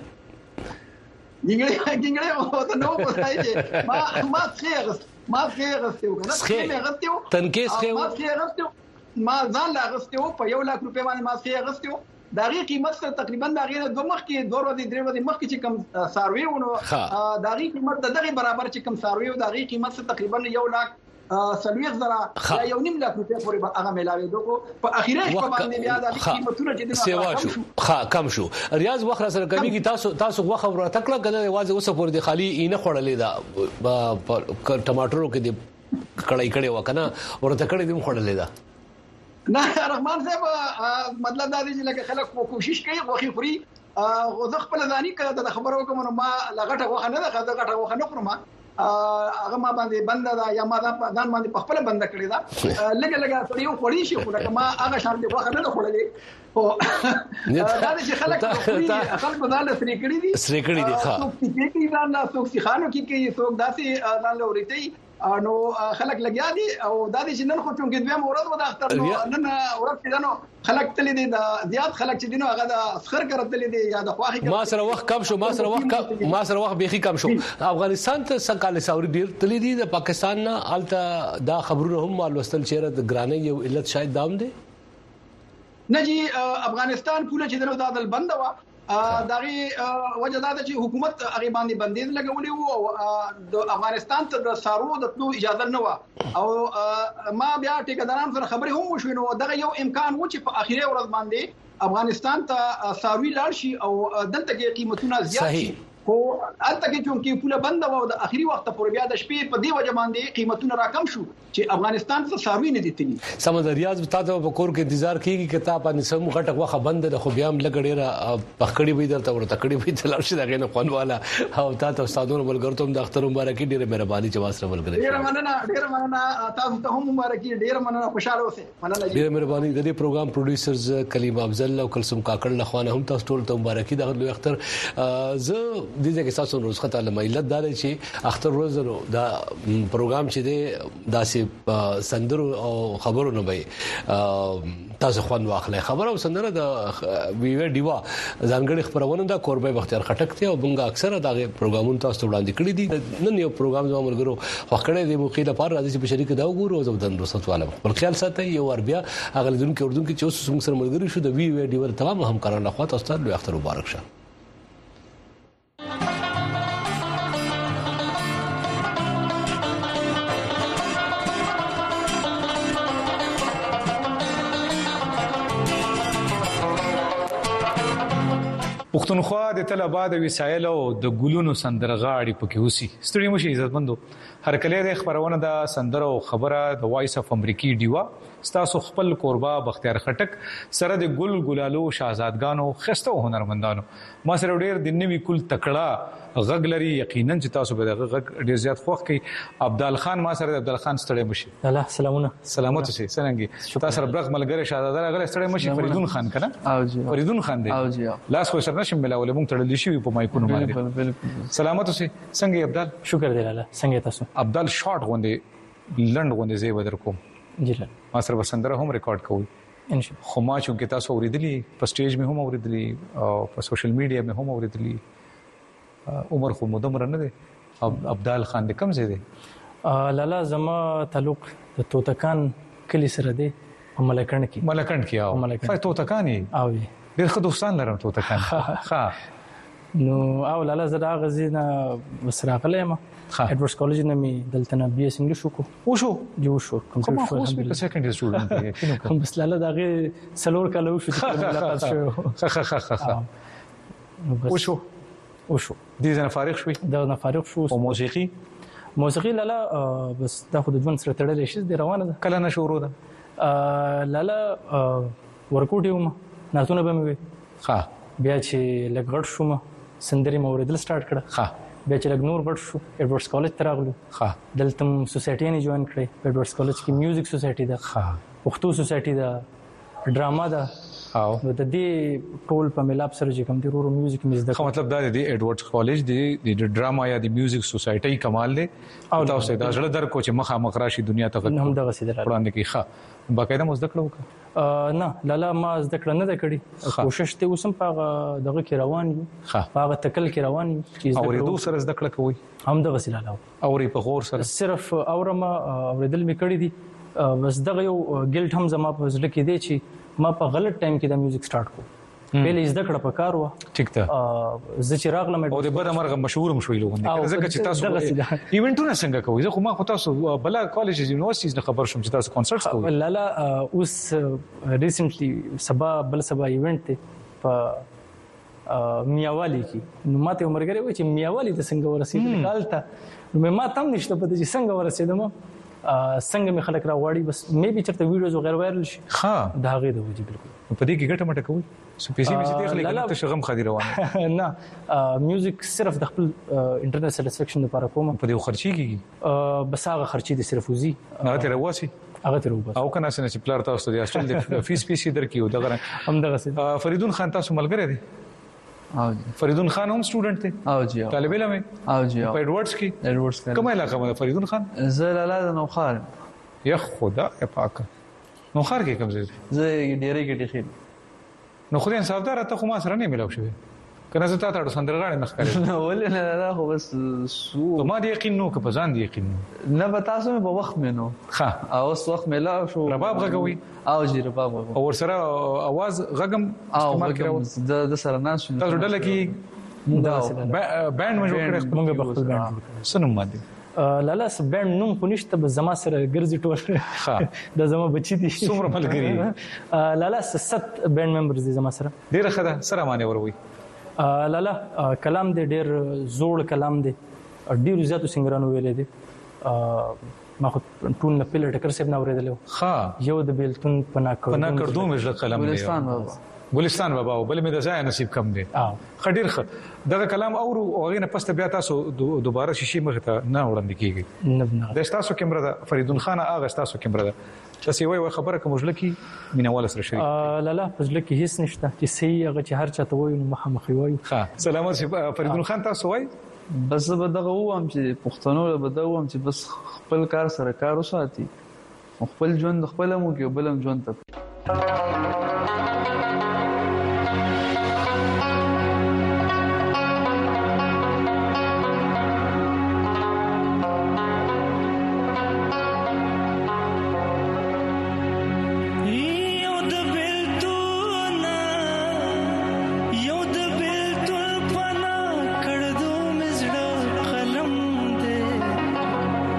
ګنګړي او ته نو پوښتای ما خیرسته وکنه تنکیس خو ما ځان لا غستو په 1 لک روپے باندې ما خیرسته داغي قیمت سره تقریبا داغي د دوه مخ کې 2 ورځې 3 ورځې مخ کې چې کم ساروي ونه داغي قیمت دغه برابر چې کم ساروي او داغي قیمت سره تقریبا 1 لک 30,000 یا 1.5 لک روپے پورې هغه ملاوي دوه په اخیره په باندې بیا د قیمتونو چې د کم شو ریاض وخت سره کمیږي تاسو وخت ورته تکړه کنه واځي اوسه پورې د خالی اینه خړلې دا ټماټرو کې د کړای کړي وکنه ورته کړي دم خړلې دا نه رحمان صاحب مطلب دا دی چې لکه خلک کوشش کوي غوخي خوري غو ځ خپل ځاني کړه د خبرو کوم نو ما لغټه غوخه نه ده غټه غوخه نه خورم هغه ما باندې بند دا یا ما دا ځان باندې په خپل بند کړی دا لګه سړیو خوري شي خو لکه ما هغه شان دی غوخه نه خورلې او دا چې خلک خلک ځان سری کړی دي ښه څوک چې ځان لا څوک چې خانو کې څوک داسې ځان لوريتي نو خلک لګیا دي او دا چې نن خو څنګه دوی مورد و د اختر نن ورځ کې نو خلک تللی دي د زیات خلک چې دینو هغه د اسخر کړتللی دي یا د خواخي ما سره وخت کم شو ما سره وخت بيخي کم شو افغانستان ته څنګه ساوري ډیر تللی دي د پاکستان نه الته دا خبرونه هم مال وستل چیرې د ګرانې یو علت شاید دام دي نه جی افغانستان پوله چې دنو دادل بند و دغه وجه دا چې حکومت هغه باندې بندیز لګولې وو او د افغانستان ته د سارو د تلو اجازه نه و او ما بیا ټیکداران سره خبرې هم وشوي نو دغه یو امکان و چې په اخیری ورځ باندې افغانستان ته ساروي لاړ شي او دلته کې قیمتونه زیات شي خو البته کې چې پوله بند و د اخیری وخت پورې بیا د شپې په دی وجه باندې قیمتونه راکم شو چې افغانستان څخه ساروي نه دي تللی سمندریاز تاسو په کور کې انتظار کیږي چې تاسو باندې سم غټه وخه بند د خو بیا هم لګړې پخړې وي درته ورته کړې وي تل شي دغه نه خوانواله او تاسو استادونو ملګرتوم د اختر مبارکي ډیره مهرباني چې واسره ملګری ډیره مننه تاسو ته هم مبارکي ډیره مننه خوشاله اوسئ مننه ډیره مهرباني د دې پروګرام پروډوسرز کلیم افضل او کلثوم کاکړ لخوانه هم تاسو ټول ته مبارکي دغه لوی اختر زه د دې کې تاسو روزخه تعالی علت دار چې اختر روز دا پروګرام چې دی داسې سندرو او خبرو نه وي تاسو خوان واخلې خبر او سندره د ویو دیوا ځانګړي خبرونه دا قربای بختیار خټک ته او بنګ اکثره دا پروګرامونه تاسو وړاندې کړی دي نن یو پروګرام زموږ ملګرو خوښړې دی موخې لپاره راځي چې په شریک دا وګورو او زموږ د رسوت والا په خیال ساتي یو ور بیا اغلدون کې اردو کې چې اوس موږ سره ملګری شو د ویو دیوا تمام همکارانو خوا تاسو ته لوی اختر مبارک شه پښتونخوا د طلبه د وسایل او د ګلونو سندرغاړي پکې وسی ستړي مشي عزتمندو هر کله د خبرونه د سندرو خبره د وایس اف امریکي دیوا ستاسو خپل قربا بختیار خټک سره د ګل ګلالو شاهزادګانو خسته هنرمندانو ما سره ډېر د نوې کول تکړه غغلري یقینا چې تاسو به د غ ډېر زیات خوښ کی عبدال خان ما سره عبدال خان ستړي مشي الله سلامونه سلامت شي څنګه تاسو سره برغ ملګری شاهزاده غل ستړي مشي فریدون خان کنه او جی فریدون خان دی او جی لاس خو سره نشم ملاولې مونږ تړل شي په مایکونو باندې بالکل سلامت شي څنګه عبدال شکر دی الله څنګه تاسو عبدال شارټ غوندي لند غونډه زی بدر کوم جی ما سره سندره هم ریکارډ کوي ان شاء الله. خو ما چې تاسو اوریدلی په سټیج مې هم اوریدلی او په سوشل میډیا مې هم اوریدلی عمر خو مدمر نه دی. عبدال خان د کوم ځای دی؟ لالا زما تعلق د توتکان کلی سره دی په ملکند کې او فای توتکانی او ډېر ښه دوستان لرم توتکان. ها نو او لالا زړه غزینا وسراغله ما ایډورډز کالج نه می دلته نه بي اس انګلیش وشو کوم خو په سیکنډري سټوډنټ کوم بس لالا دغه سلور کالو شو ملاقات شو وشو دې نه فارغ شوي دا نه فارغ شو. او موسیقي لالا بس دا خو د ژوند سره تړلې شي د روانه ده. کله نه شروع ده لالا ورکوټ یوم ناتونه به مې بیا چې لګړ شوم سندري موریدل سٹارټ کړه. بیا چې لګ نور غټ شو ایډورډز کالج ته راغلو. دلته سوسایټي نه جوائن کړې. ایډورډز کالج کې میوزیک سوسایټي ده, پښتو سوسایټي ده, ډراما ده او د دې ټول په ملاب سره چې کوم دی ورو میوزیک مې زده. مطلب دا دی ایډورډز کالج د ډراما یا د میوزیک سوسایټي کمال دی او تاسو دا ځل در کو چې مخامخ راشي دنیا ته هم دغه سیده وړاندې کی باقاعده مو زده کړو نه لالا ما زده کړ نه کړی. کوشش ته اوسم په دغه کې روان یو په تکل کې روان یو چې اوریدو سره زده کړ کوي هم دغه سیده لاله اوري په غور سره صرف اورم اوریدل می کړی دي. بس دغه یو ګلټ هم زما په ځل کې دی چې ما په غلط ټایم کې د میوزیک سٹارټ کو. پهلې زده کړه په کار و ټیک ته زه چې راغلم او د بل مرغه مشهور هم شوي لوګونه ځکه چې تاسو ایونټونه څنګه کوئ. زه خو ما تاسو بلا کالج یونیورسيټیز نه خبر شوم چې تاسو کنسرټ کوئ. لالا اوس ریسنټلی سبا ایونټ ته په میاوالی کې نو ماته عمرګری و چې میاوالی ته څنګه ورسېدل کالته نو ما تم نشته پته چې څنګه ورسېدم څنګه می خلک راوړي. بس مې به چرته ویډیوز او غیر وایرل شي دا غي د وجه بالکل په دې کې ګټه مټه کوي سو پیسې مې دې خلک ته شغم خادي روانه نه میوزیک صرف د خپل انټرنل سټیسفیکشن لپاره کوم. په دې خرچي کیږي بس هغه خرچي دي صرف وزي نه ته راوسی هغه ته روبس او کنه چې پلار تاسو د هاستل د فیس پیسې درکیو دغه هم دغه فریدون خان تاسو ملګری دی؟ او جی فریدون خان هم سټوډنټ دی او جی طالب علم او جی په ایډورډز کې کومه علاقه مده فریدون خان؟ زه لاله د نوخار یا خدا پاک نوخار کې کوم ځای زه ډیرې کې دي نو خو دې انصافدار ته خو ما سره نه ملاو شوی کنه زه تا ته سندرغاړي مخ کړی نو ولې نه خو بس سو ما دې یقین نو که په ځان دې یقین نه به تاسو په وخت مې نو ښه او اوس وخت ملاو شو رباب غږوي او جی رباب غږوي او ورسره आवाज غږم استعمال کړو د سره ناس شو تاسو ډله کې بانډ مې جوړ کړی موږ په خپل بانډ سنم باندې لالا بانډ نوم خو نشته بس زما سره ګرځي ټول د زما بچی دي څومره ملګری لالا 7 بانډ ممبرز دي زما سره ډیره ښه ده سره معنی وروي. لالا کلام دې ډېر زوړ کلام دی ډېر زیاتو سنگرانو ویلې دي ما خو ټول نه پیل ټکر سیب نه اوریدلو. یو د بیلتون پنا کړدو مې قلم دی ګلستان بابا بل مې د ځای نصیب کم دی خډیر خ دغه کلام او هغه نه پسته بیا تاسو دوباره شیشي مخ ته نه وړاندې کیږي. د تاسو کیمره ده فریدون خان هغه تاسو کیمره ده تاسو وای خبره کوم ژلکی مینوال سره شریک لالا پزلکی هیڅ نشته چې صحیح هغه چې هر چاته وای نو مخامخ وای. ښه سلامات فریدون خان تاسو وای بس به دغه ووم چې پښتنو له بده ووم چې بس خپل کار سره کار وساتي خپل ژوند خپل مو کې بلم ژوند ته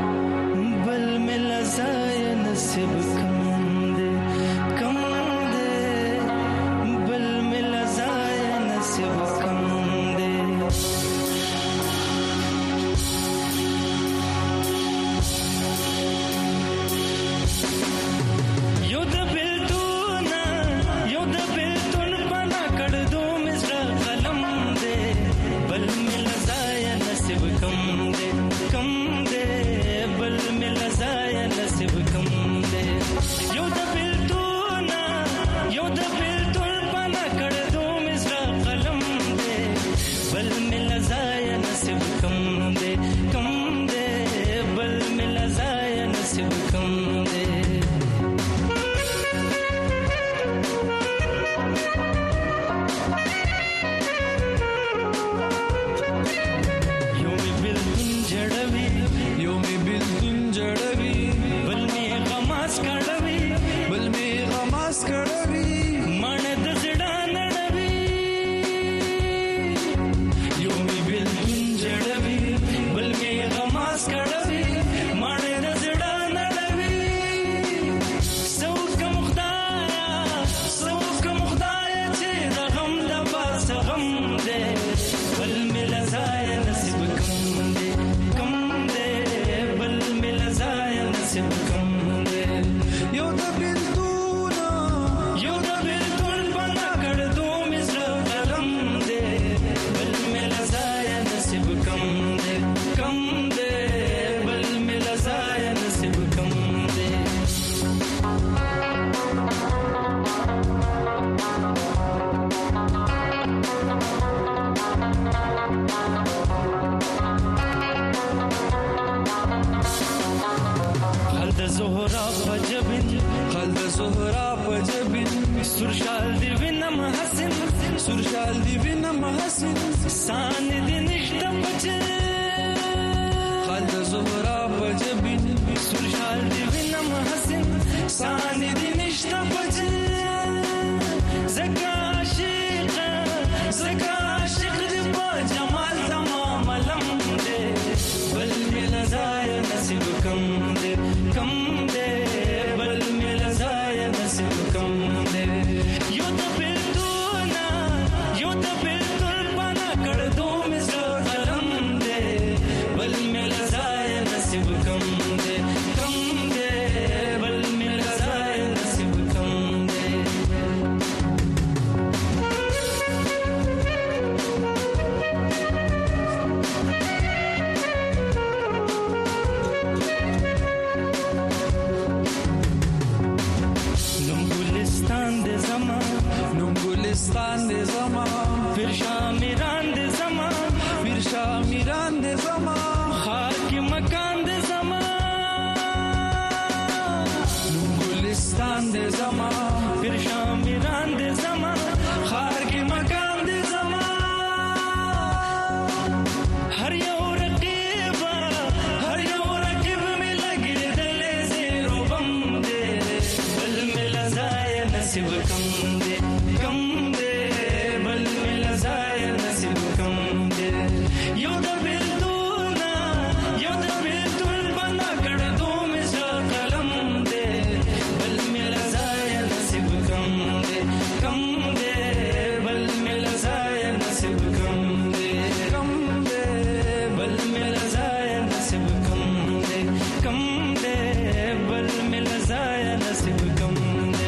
بل مل زای نصیب کم دے نصیب کم دے یو د بیلتون بنا کړ دو مزر قلم دے بل مل زای نصیب کم دے بل مل زای نصیب کم دے زهرا پجبین سرشال دی وینم حسن سان دی نشتا پچه خالد زهرا پجبین سرشال دی وینم حسن سان دی نشتا پچه زکا عاشق دی با جمال تمام علم دے بل مل زای نصیب کم دے بل مل زای نصیب کم دے یو د بیلتون بنا کړ دو مزر قلم دے بل مل زای نصیب کم دے بل مل زای نصیب کم دے गुलिस्तान दे ज़मा फिर शामिरान दे ज़मा खार की मकान दे ज़मा गुलिस्तान दे ज़मा फिर शामिरान दे ज़मा खार की मकान दे ज़मा हर यो रकीब में लगे दले ज़ेरो बम दे बल मिल जाए नसीब कम दे बल मिल जाए नसीब कम दे यो द बिल्तुल बना कर दो मिज़र कलम दे बल मिल जाए नसीब कम दे बल मिल जाए नसीब कम दे बल मिल जाए नसीब कम दे बल मिल जाए नसीब कम दे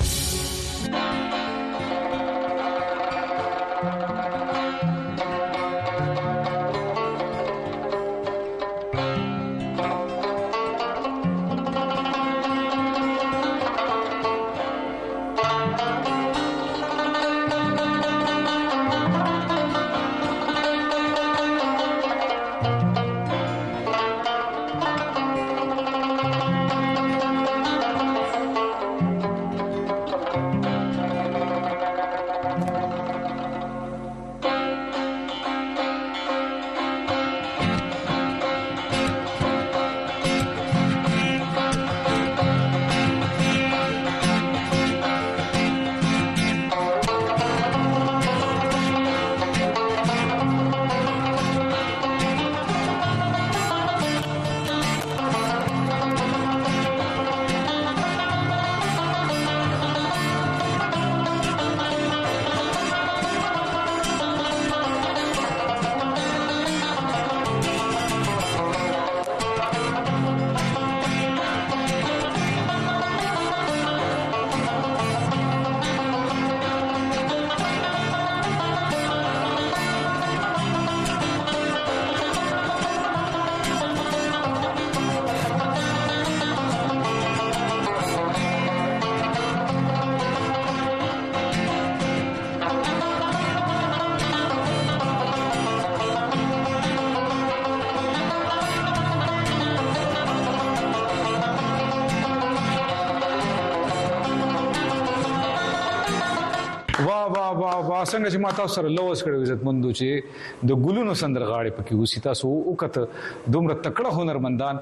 څنګه چې ما تاسو سره لوس کړو عزتمندو چې د ګلونو سندرغاړي پکې وسی تاسو وکړه دومره تکړه هنرمندان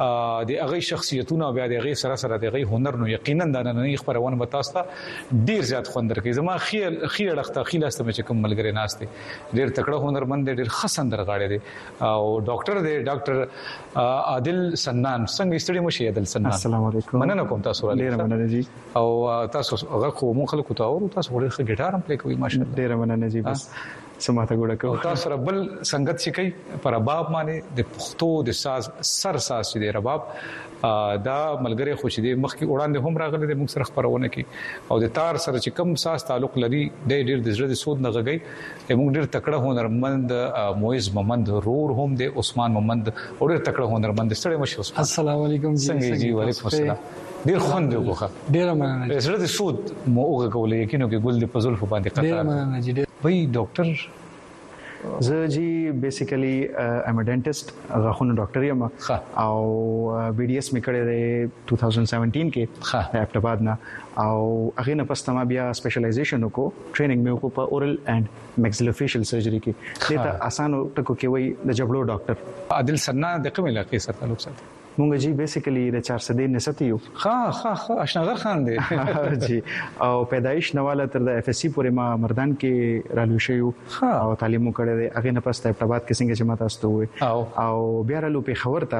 د هغه شخصیتونه بیا د هغه سره د هغه هنر نو یقینا د نن خبرونه متاستا ډیر زیات خوندر کوي زما خیلخته خیلاسته چې کوم ملګری ناشته ډیر تکړه هنرمند ډیر ښه سندرغاړي دي او ډاکټر دی ډاکټر عادل سنان څنګه ستړي مو شي عادل سنان السلام علیکم مننه کوم تاسو ډیر مننه جی او تاسو هغه خو مون خلکو ته او تاسو ډیر ښه ګټار هم پلی کوي ماشاءالله ډیر مننه جی بس سماته ګوډه کو. تاسو سره بل څنګه چې کوي پر رباب باندې د پښتو د ساز سر ساز چې دی رباب دا ملګری خوش دي مخکې وړاندې هم راغلي د موږ سره خبرونه کوي او د تار سره چې کم ساز تعلق لري د ډېر د زړه د سود نه غږی موږ ډېر تکړه هنرمند مویز محمد رور هم د عثمان محمد او ډېر تکړه هنرمند ستړي مشه. السلام علیکم څنګه جی وعلیکم السلام. ډېر خوند وکړه. ډېر مننه. زړه د سود مو وګولې یقینو کې ګل د پزول په باندې قطار. ډېر مننه جی. وای ډاکټر زه جی بیسیکلی ام ا ډینټیسټ غاښونو ډاکټر یم او بي ډي اس مې کړی دی 2017 کې ابټاباد نه او هغه نه پس ما بیا سپیشلایزیشن وکړو ټریننګ مې وکړو په اورل اینڈ میکسیلوفیشل سرجری کې. دته اسانو ټکو کې وای د جبلو ډاکټر عادل سنا د کوم علاقې سره تعلق ساتي؟ مونږ جی بیسیکلی د 400 نسبت یو. اشناغر خان دی جی او پیدایش نواله تر د اف اس سی پورې ما مردان کې رالو شو او تعلیم وکړی دی. هغه نه پس ابټاباد کې څنګه چې ما تاسو ته وای او بیا رالو په خبر ته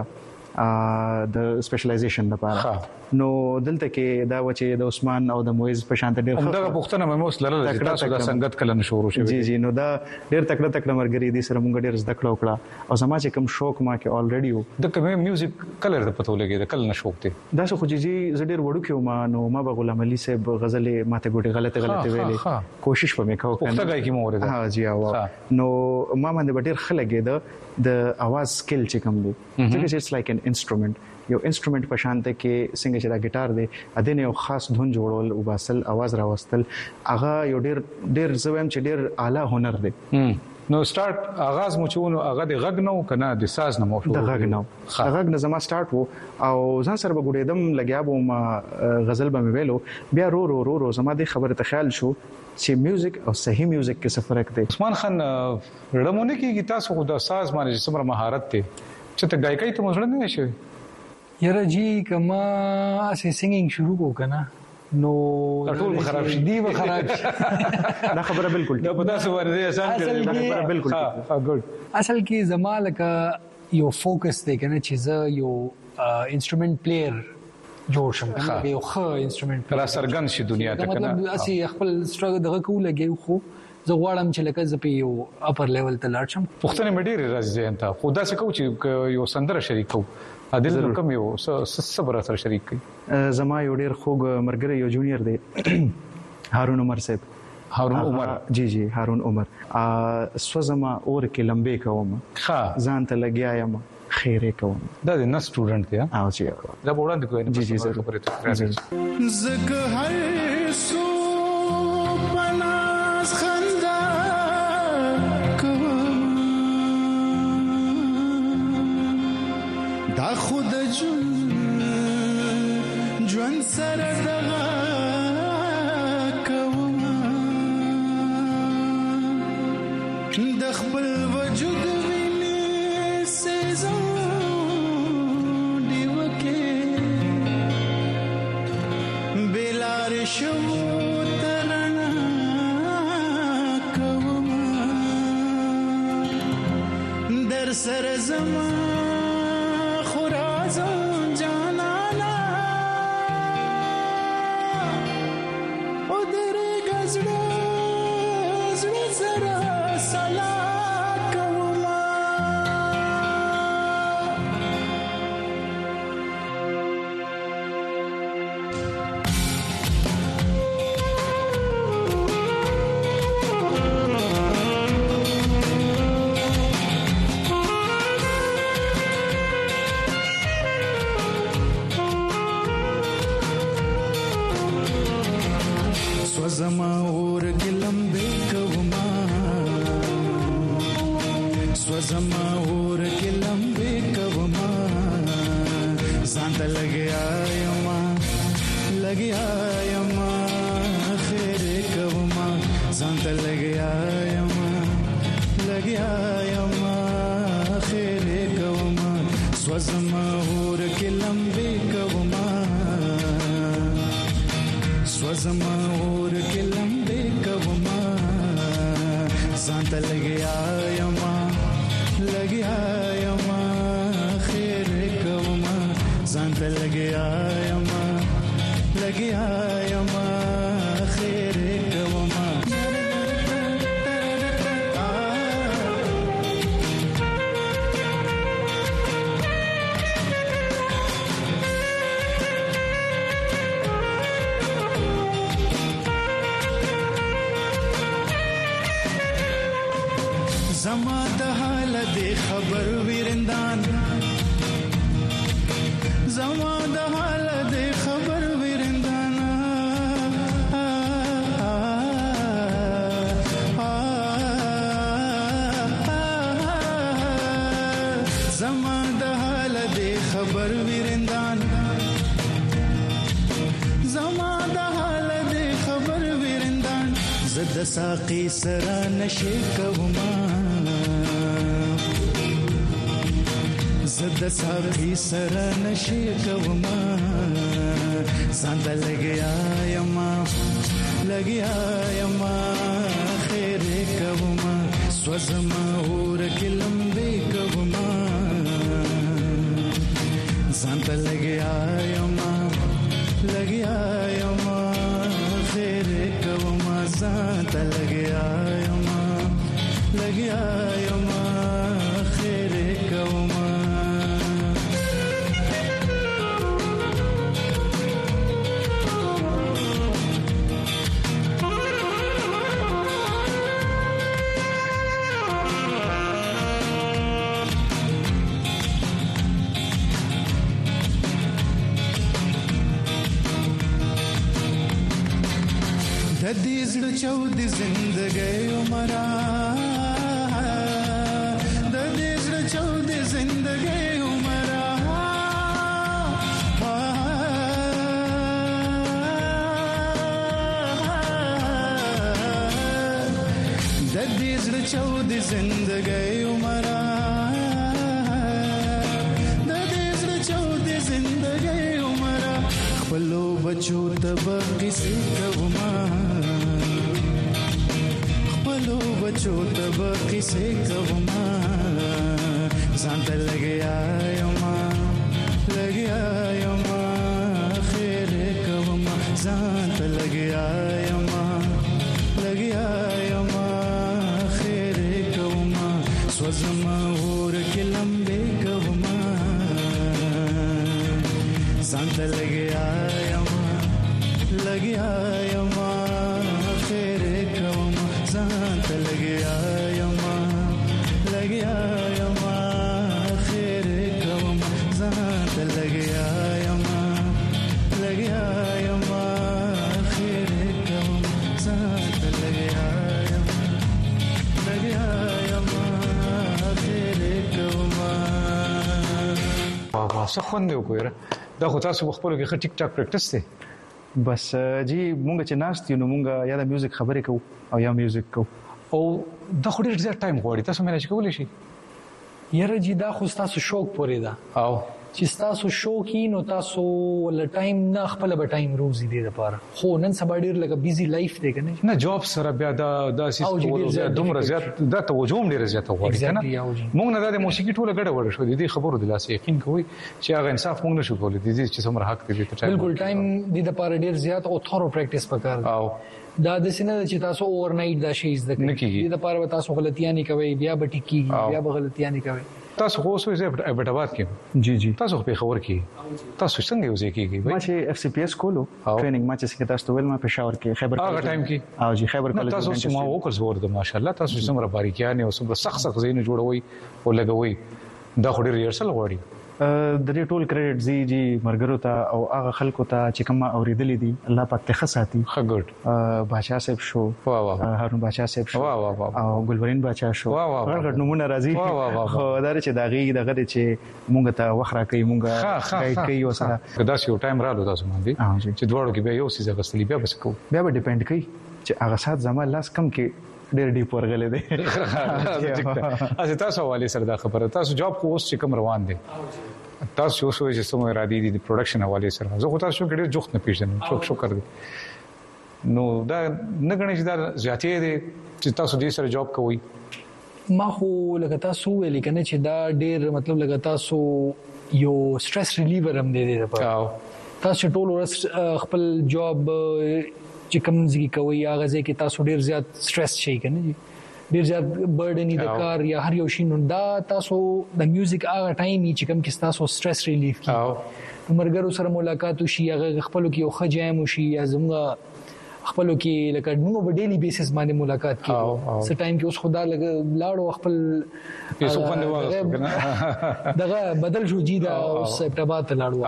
د سپیشلایزیشن لپاره نو دلته کې دا و چې د عثمان او د مویز په شان ډېر همدغه پښتنه مې موس لرل چې تاسو د سنگت کله نشورو شوی. جی نو دا ډېر تکړه مرګري دي سره مونږ ډېر زده کړو کړه او زما چې کوم شوق ما کې الریډي و د کوم میوزیک کلر د پتو لګي د کله نشوق دي دا څه خو جی زه ډېر وړو کې ما نو ما به غلام علي صاحب غزل ماته ګوټي غلطه ویلې کوشش په مې کاوه پښتو غاي کې مو ورته جی نو ما باندې ډېر خلګي د اواز سکل چې کوم دي ځکه چې اټس لایک ان انسټرومنت یو انسټرومنت په شان ته کې څنګه چې دا ګټار دی اذن یو خاص دھن جوړول او باسل आवाज راوستل هغه یو ډېر زویم چې ډېر اعلی هنر دی. نو سٹارټ آغاز مو چونو هغه د غږ نو کنه د ساز نه مو شو د غږ نو غږ نه زما سٹارټ وو او ځان سره بګوډېدم لګیا بو ما غزل به مې ویلو بیا رو زما د خبره ته خیال شو چې میوزیک او صحیح میوزیک کې څه فرق دی. عثمان خان رډمونه کېږي تاسو خو د ساز باندې څومره مهارت دی چې ته گایکای ته مزړه نه شي یاره جی کما اسې سنگینګ شروع کو کنه نو ټول خراب شي دی به خراب شي دا خبره بالکل دا په تاسو باندې آسان کړی دا خبره بالکل ګډ اصل کې زماله کا یو فوکس دی کنه چې زه یو انسټرومنت پلیئر جوړ شم کنه یو ښه انسټرومنت را سرګن شي دنیا ته کنه مطلب اسی خپل سټرګل دغه کوله خو زه غواړم چې لکه زه په یو اپر لیول ته لاړ شم. پښتنه مې ډېر راځي انت خدا څخه کو چې یو سندره شریک کو عادل کوم یو صبر سره شریک کی زما یو ډېر خوږ مرګره یو جونیئر دی هارون عمر صاحب. هارون عمر جی هارون عمر سوزما اور کې لمبه کوم ځان ته لګیا یم خیره کوم دا د نس سټوډنټ دی او چې دا وړاندې کوي جی ضرور زګ هر سو پناس خندا کوم دا خود جون سره دغه کوم د خپل وجود ویني سيزو دیو کې بلار شو ترنا کوم در سر زما خرازم جانانا او در گزړه زړه سلا کوما سوزما اور گلمبه کوما سوزما اور گلمبه کوما زاند لګیا یما خیر کوما زاند لګیا یما خیر کوما سوزما اور گلمبه کوما سوزما اور کې لمبه کوما ځان ته لګیا یما خیر کوما ځان ته لګیا یما خیر کوما زما د حالت خبر ورندان زما د حالت خبر ورندان زما د حالت خبر ورندان زما د حالت خبر ورندان زد ساقي سره نشي کوما زد ساقي سره نشي کوما ځان ته لګیا یما خیر کوما سوزما اور کلم به کوما ځان ته لګیا یما خیر کوما ځان ته لګیا یما خیر کوما د دې زړه چود زندګي عمره د دې زړه چود زندګي عمره د دې زړه چود زندګي عمره د دې زړه چود زندګي عمره خپلو بچو ته بقیسه کوما خپلو بچو ته بقیسه کوما ځان ته لګیا یما خیر کوما ځان ته لګیا یما خیر کوما سوزما اور کلم به کوما ځان ته لګیا یما خیر کوما ځان ته لګیا یما خیر کوما ځان ته لګیا یما خیر کوما ځان ته لګیا یما خیر کوما واه څه خوند یو کویره دا خو تاسو خپل کې ټیک ټاک پریکټس دی بس جی مونږ چې ناست یو نو مونږ یا د میوزیک خبرې کوو او یا میوزیک کوو او دا خو ډېر زیات ټایم غواړي تاسو مینه کولی شي یاره جی دا خو تاسو شوق پورې ده او چې تاسو شوقي نو تاسو ول ټایم نه خپل به ټایم روزي دی لپاره خو نن سبا ډیر لکه بیزي لایف دی کنه نه جاب سره بیا دا سیستم دومره زیات دا توجه ډیر زیات غواړي کنه موږ نه د موسیقي ټوله ګډه وړه شو دي خبرو د لاس یقین کوي چې هغه انصاف موږ نشو کولای دي چې څومره حق دی ته بالکل ټایم دی د لپاره ډیر زیات او ثورو پریکټیس پکار او دا د سینې چې تاسو اوور نایټ دا شي زده کوي د لپاره تاسو غلطیاں نه کوي بیا به ټیکی بیا به غلطیاں نه کوي تاسو خو اوسې ابټاباد کې جی تاسو په خبر کې تاسو څنګه یوځای کېږي ما چې اف سی پی ایس کولو ټریننګ ما چې تاسو ول ما پېښور کې خیبر هغه ټایم کې او جی خیبر کالج تاسو ما وکړ زور د ماشاءالله تاسو څومره باریکیانه او څومره سخت زین جوړوي او لګوي دا خو ډیر ریهرسل غواړي د دې ټول کریډټ جی مرګرو ته او هغه خلکو ته چې کوم اوریدلې دي الله پاک ته خصاتي خګټ بادشاہ صاحب شو هارون بادشاہ صاحب شو او ګلورین بادشاہ شو هغه نمونه راځي خو دا چې داغي دغه چې مونږ ته وخره کوي مونږ گایډ کوي او سره دا یو ټایم رالو تاسو باندې چې دواړو کې به یو څه غسلی بیا بس کو بیا به ډیپند کوي چې هغه سات زما لاس کم کې ډېر ډیپ ورغلې دي تاسو حواله سره دا خبره تاسو جاب خو اوس چې کوم روان دي تاسو اوس چې سمو را دي د پروډکشن حواله سره زه خو تاسو کې ډېر جوخت نه پیژنم شکر دي نو دا نه غنښ دا زیاتې دي چې تاسو دې سره جاب کوئ ما خو لکه تاسو ویل کنه چې دا ډېر مطلب لکه تاسو یو سټرس ریلیور هم دی لپاره تاسو ټول ورځ خپل جاب چې کوم ځای کوي هغه ځای کې تاسو ډیر زیات سټرس شي کنه ډیر زیات برډن د کار یا هر یو شي نو دا تاسو د میوزیک هغه ټایم چې کوم کې تاسو سټرس ریلیف کی مرګرو سره ملاقات وشي هغه خپل کې یو خجایم وشي یا زموږ خپل کې لکه موږ په ډیلی بیسس باندې ملاقات کوو څه ټایم کې اوس خدا لاړو خپل پیسو باندې واغس دغه بدل شو جی دا اوس ابتباد ته لاړو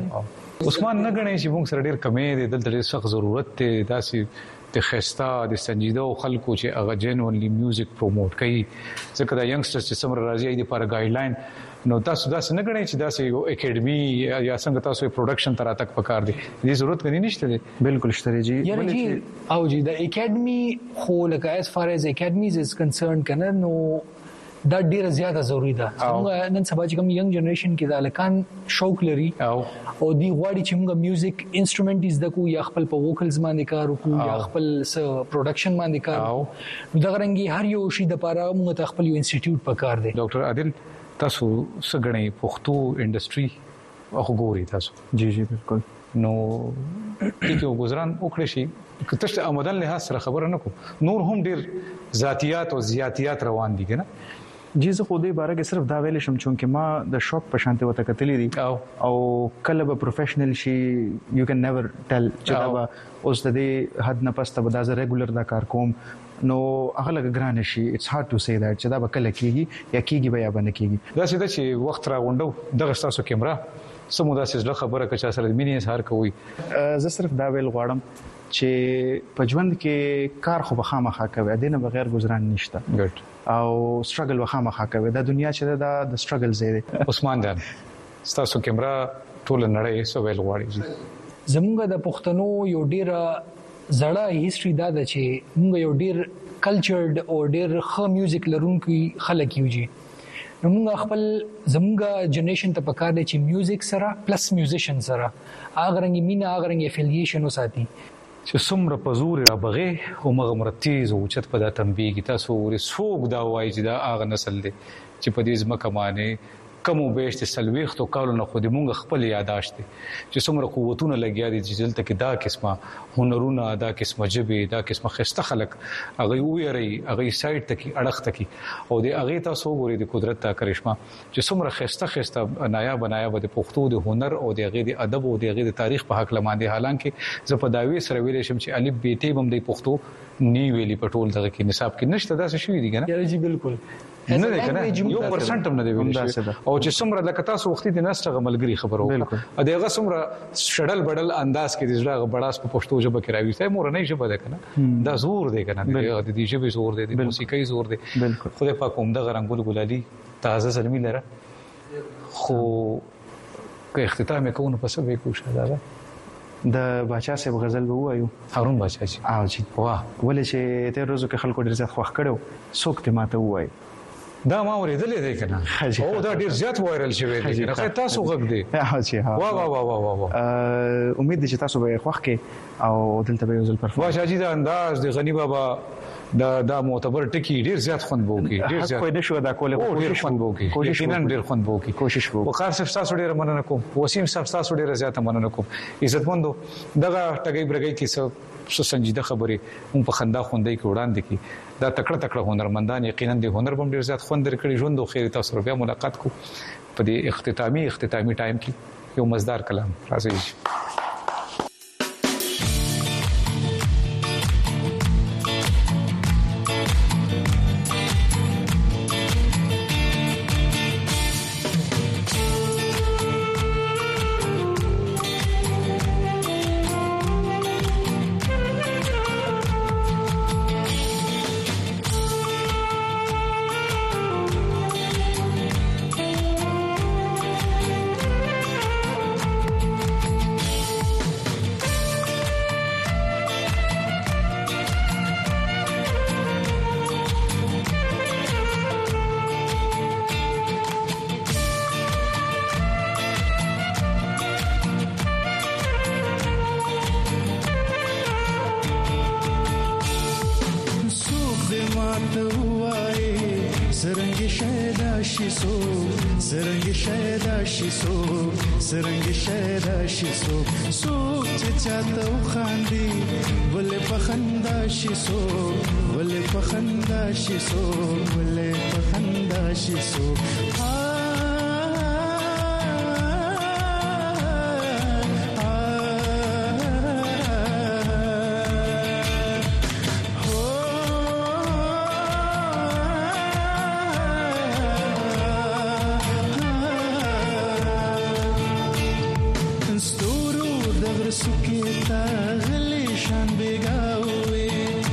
عثمان نه غنې چې موږ سره ډېر کمې دي دلته ډېر سخت ضرورت ته داسې د خستا د سنجیده خلکو چې هغه جنونلی میوزیک پروموټ کوي ځکه دا ینګسترز چې سمره راځي د لپاره ګایډلاین نو تاسو داسې نه غنئ چې داسې یو اکیډمي یا څنګه تاسو پروډکشن تر تک پکار دي دې ضرورت غني نشته دي بالکل شته جی او جی د اکیډمي خو لکه as far as academies is concerned کنه نو دا ډیره زیاته ضروری ده څنګه نن سبا چې کوم ینګ جنریشن کې د الکان شوق لري او دی غواړي چې موږ میوزیک انسټرومنټ از د کو یا خپل په ووکلز باندې کار وکړو یا خپل پروډکشن باندې کار نو دا غرنګي هر یو شی د لپاره موږ ته خپل یو انسټیټیوټ پکار دی ډاکټر عادل تاسو څنګه پښتو انډستری وګورئ تاسو جی بالکل نو ټیکو گزاران وکړئ شي کته آمدن له سره خبره نه کو نور هم ډیر ذاتيات او زیاتيات روان دي کنه جی زه خو دې باره کې صرف دا ویل شم چې ما د شوق په شانته وته کتلې دي او کله به پروفیشنل شي یو کین نیور ټل چې دا اوس د دې حد نه پسته به دا ز ریګولر دا کار کوم نو هغه لګ ګران شي اټس هارد ټو سي دیٹ چې دا به کله کیږي یا کیږي به یا باندې کیږي دا چې وخت را غونډو دغه تاسو کیمرا سمودا سره خبره کچا سره مینې اظهار کوي زه صرف دا ویل غواړم چې په ژوند کې کار خو بخامخه کوي دینه بغیر گزاران نشته او سټرګل وخامخه کوي دا دنیا چې دا د سټرګل زیاده عثمان جان تاسو کیمرا ټول نړۍ سو ویل غواړي زموږ د پښتنو یو ډیره زړه هیستوري دا ده چې موږ یو ډیر کلچرډ او ډیر ښه میوزیک لرونکي خلک یو جی نو موږ خپل زموږ جنریشن ته پکار دی چې میوزیک سره پلس میوزیشن سره اغه رنګ مینا اغه رنګ افیلیشن وساتي چې څومره پزور را بغه او مغمرتیز او چت په د تنبیه کی تاسو ورسوګ دا وایي چې دا اغه نسل دی چې په دې ځمکه باندې کمو بیشت سلويخت او کالو خو دې مونږ خپل یاداشت چې څومره قوتونه لګیا دي چې دلته کې دا قسمه هنرونه دا قسمه جبه دا قسمه خسته خلق هغه ویری هغه سایت ته کې اڑخ ته کې او دې هغه تاسو ګوري د قدرت تا کرشمه چې څومره خسته نایا بنایا د پښتو د هنر او د هغه د ادب او د هغه د تاریخ په حق لمانده حالانکه زه په داوی سره ویل شم چې الف بیت بم د پښتو نی ویلی پټول دغه کې نصاب کې نشته دا څه شوی دی کنه یاره جی بالکل نه ده کنه 1% هم نه دی ویل او چې څومره لکه تاسو وختي د نسټه غملګری خبرو ا دغه څومره شډل بدل انداز کې د ژغه بڑاس په پښتو ژبه کې راوي ته مور نه ژبه ده کنه دا زور دی کنه د دې ژبه زور دی د موسیقي زور دی خدای پاک هم دغه رنگول ګلالي تازه زلمی لره خو که اختتام کوو په څه به کوشش دا د باچا صاحب غزل به وایو هارون باچا جی او جی واه ولې چې تیر روزو کې خلکو ډیر زیات خوښ کړو څوک ته ماته وایي دا ما ورېدلې دی کنه او دا ډیر زیات وایرل شوی دی کنه تاسو غږ دی ها جی ها واه واه واه واه امید دي چې تاسو به خوښ کې او دلته به یو ځل پرفورم باچا جی دا انداز د غنی بابا دا معتبر ټکی ډیر زیات خوند بوکي ډیر زیات کوئی نشو دا کوله ډیر خوند بوکي یقینا ډیر خوند بوکي کوشش وکړو وقار صاحب تاسو ډیر مننه کوم وسیم صاحب تاسو ډیر زیات مننه کوم عزتمندو دغه ټګي برګي کې څه سنجیده خبره هم په خندا خوندې کې وړاندې کی دا تکړه هنرمندان یقینا د هنر بم ډیر زیات خوند درکړي ژوند او خیر تاسو بیا ملاقات کو په دې اختتامی ټایم کې یو مزدار کلام راځي غرسوکې تا غلې شان بیګاوې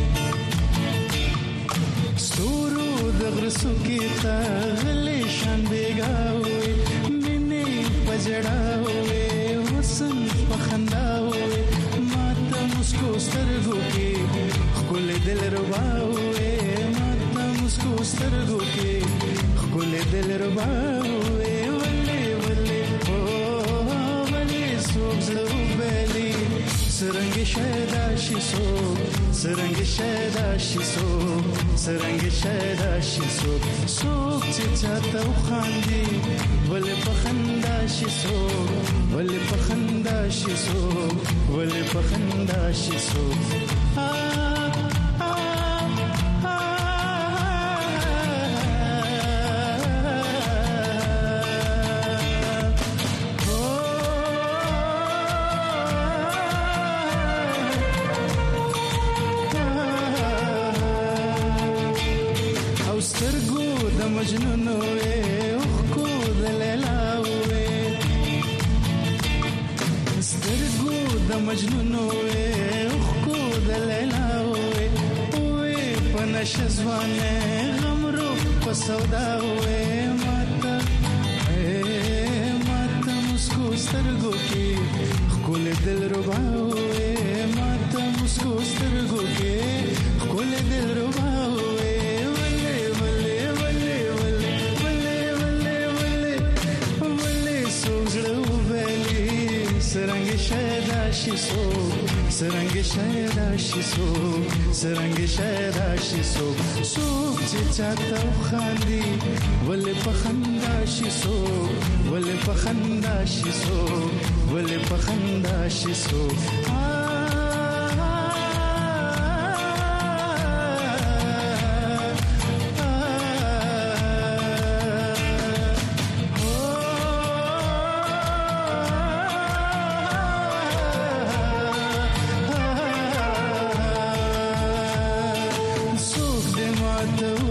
ستورو د غرسوکې تا غلې شان بیګاوې مینې پجړاوې حسن پخنداوې ماته مسکو سترګو کې خپل دل رباوې ماته مسکو سترګو کې خپل دل رباوې سرنګ شیدا شي سو سرنګ شیدا شي سو سرنګ شیدا شي سو سوک چې چاته خاندي ول پخندا شي سو ول پخندا شي سو ول پخندا شي سو مجنون وې خو د لیلا وې سترګو د مجنون وې خو د لیلا وې وې پنش ځوانه غمرو په سودا وې ماته مسکو سترګو کې خپل دل ربا وې ماته مسکو سترګو کې خپل دل ربا سرنګ شیدا شي سو سرنګ شیدا شي سو سرنګ شیدا شي سو سوک چې چاته خاندي ول پخندا شي سو ول پخندا شي سو ول پخندا شي سو the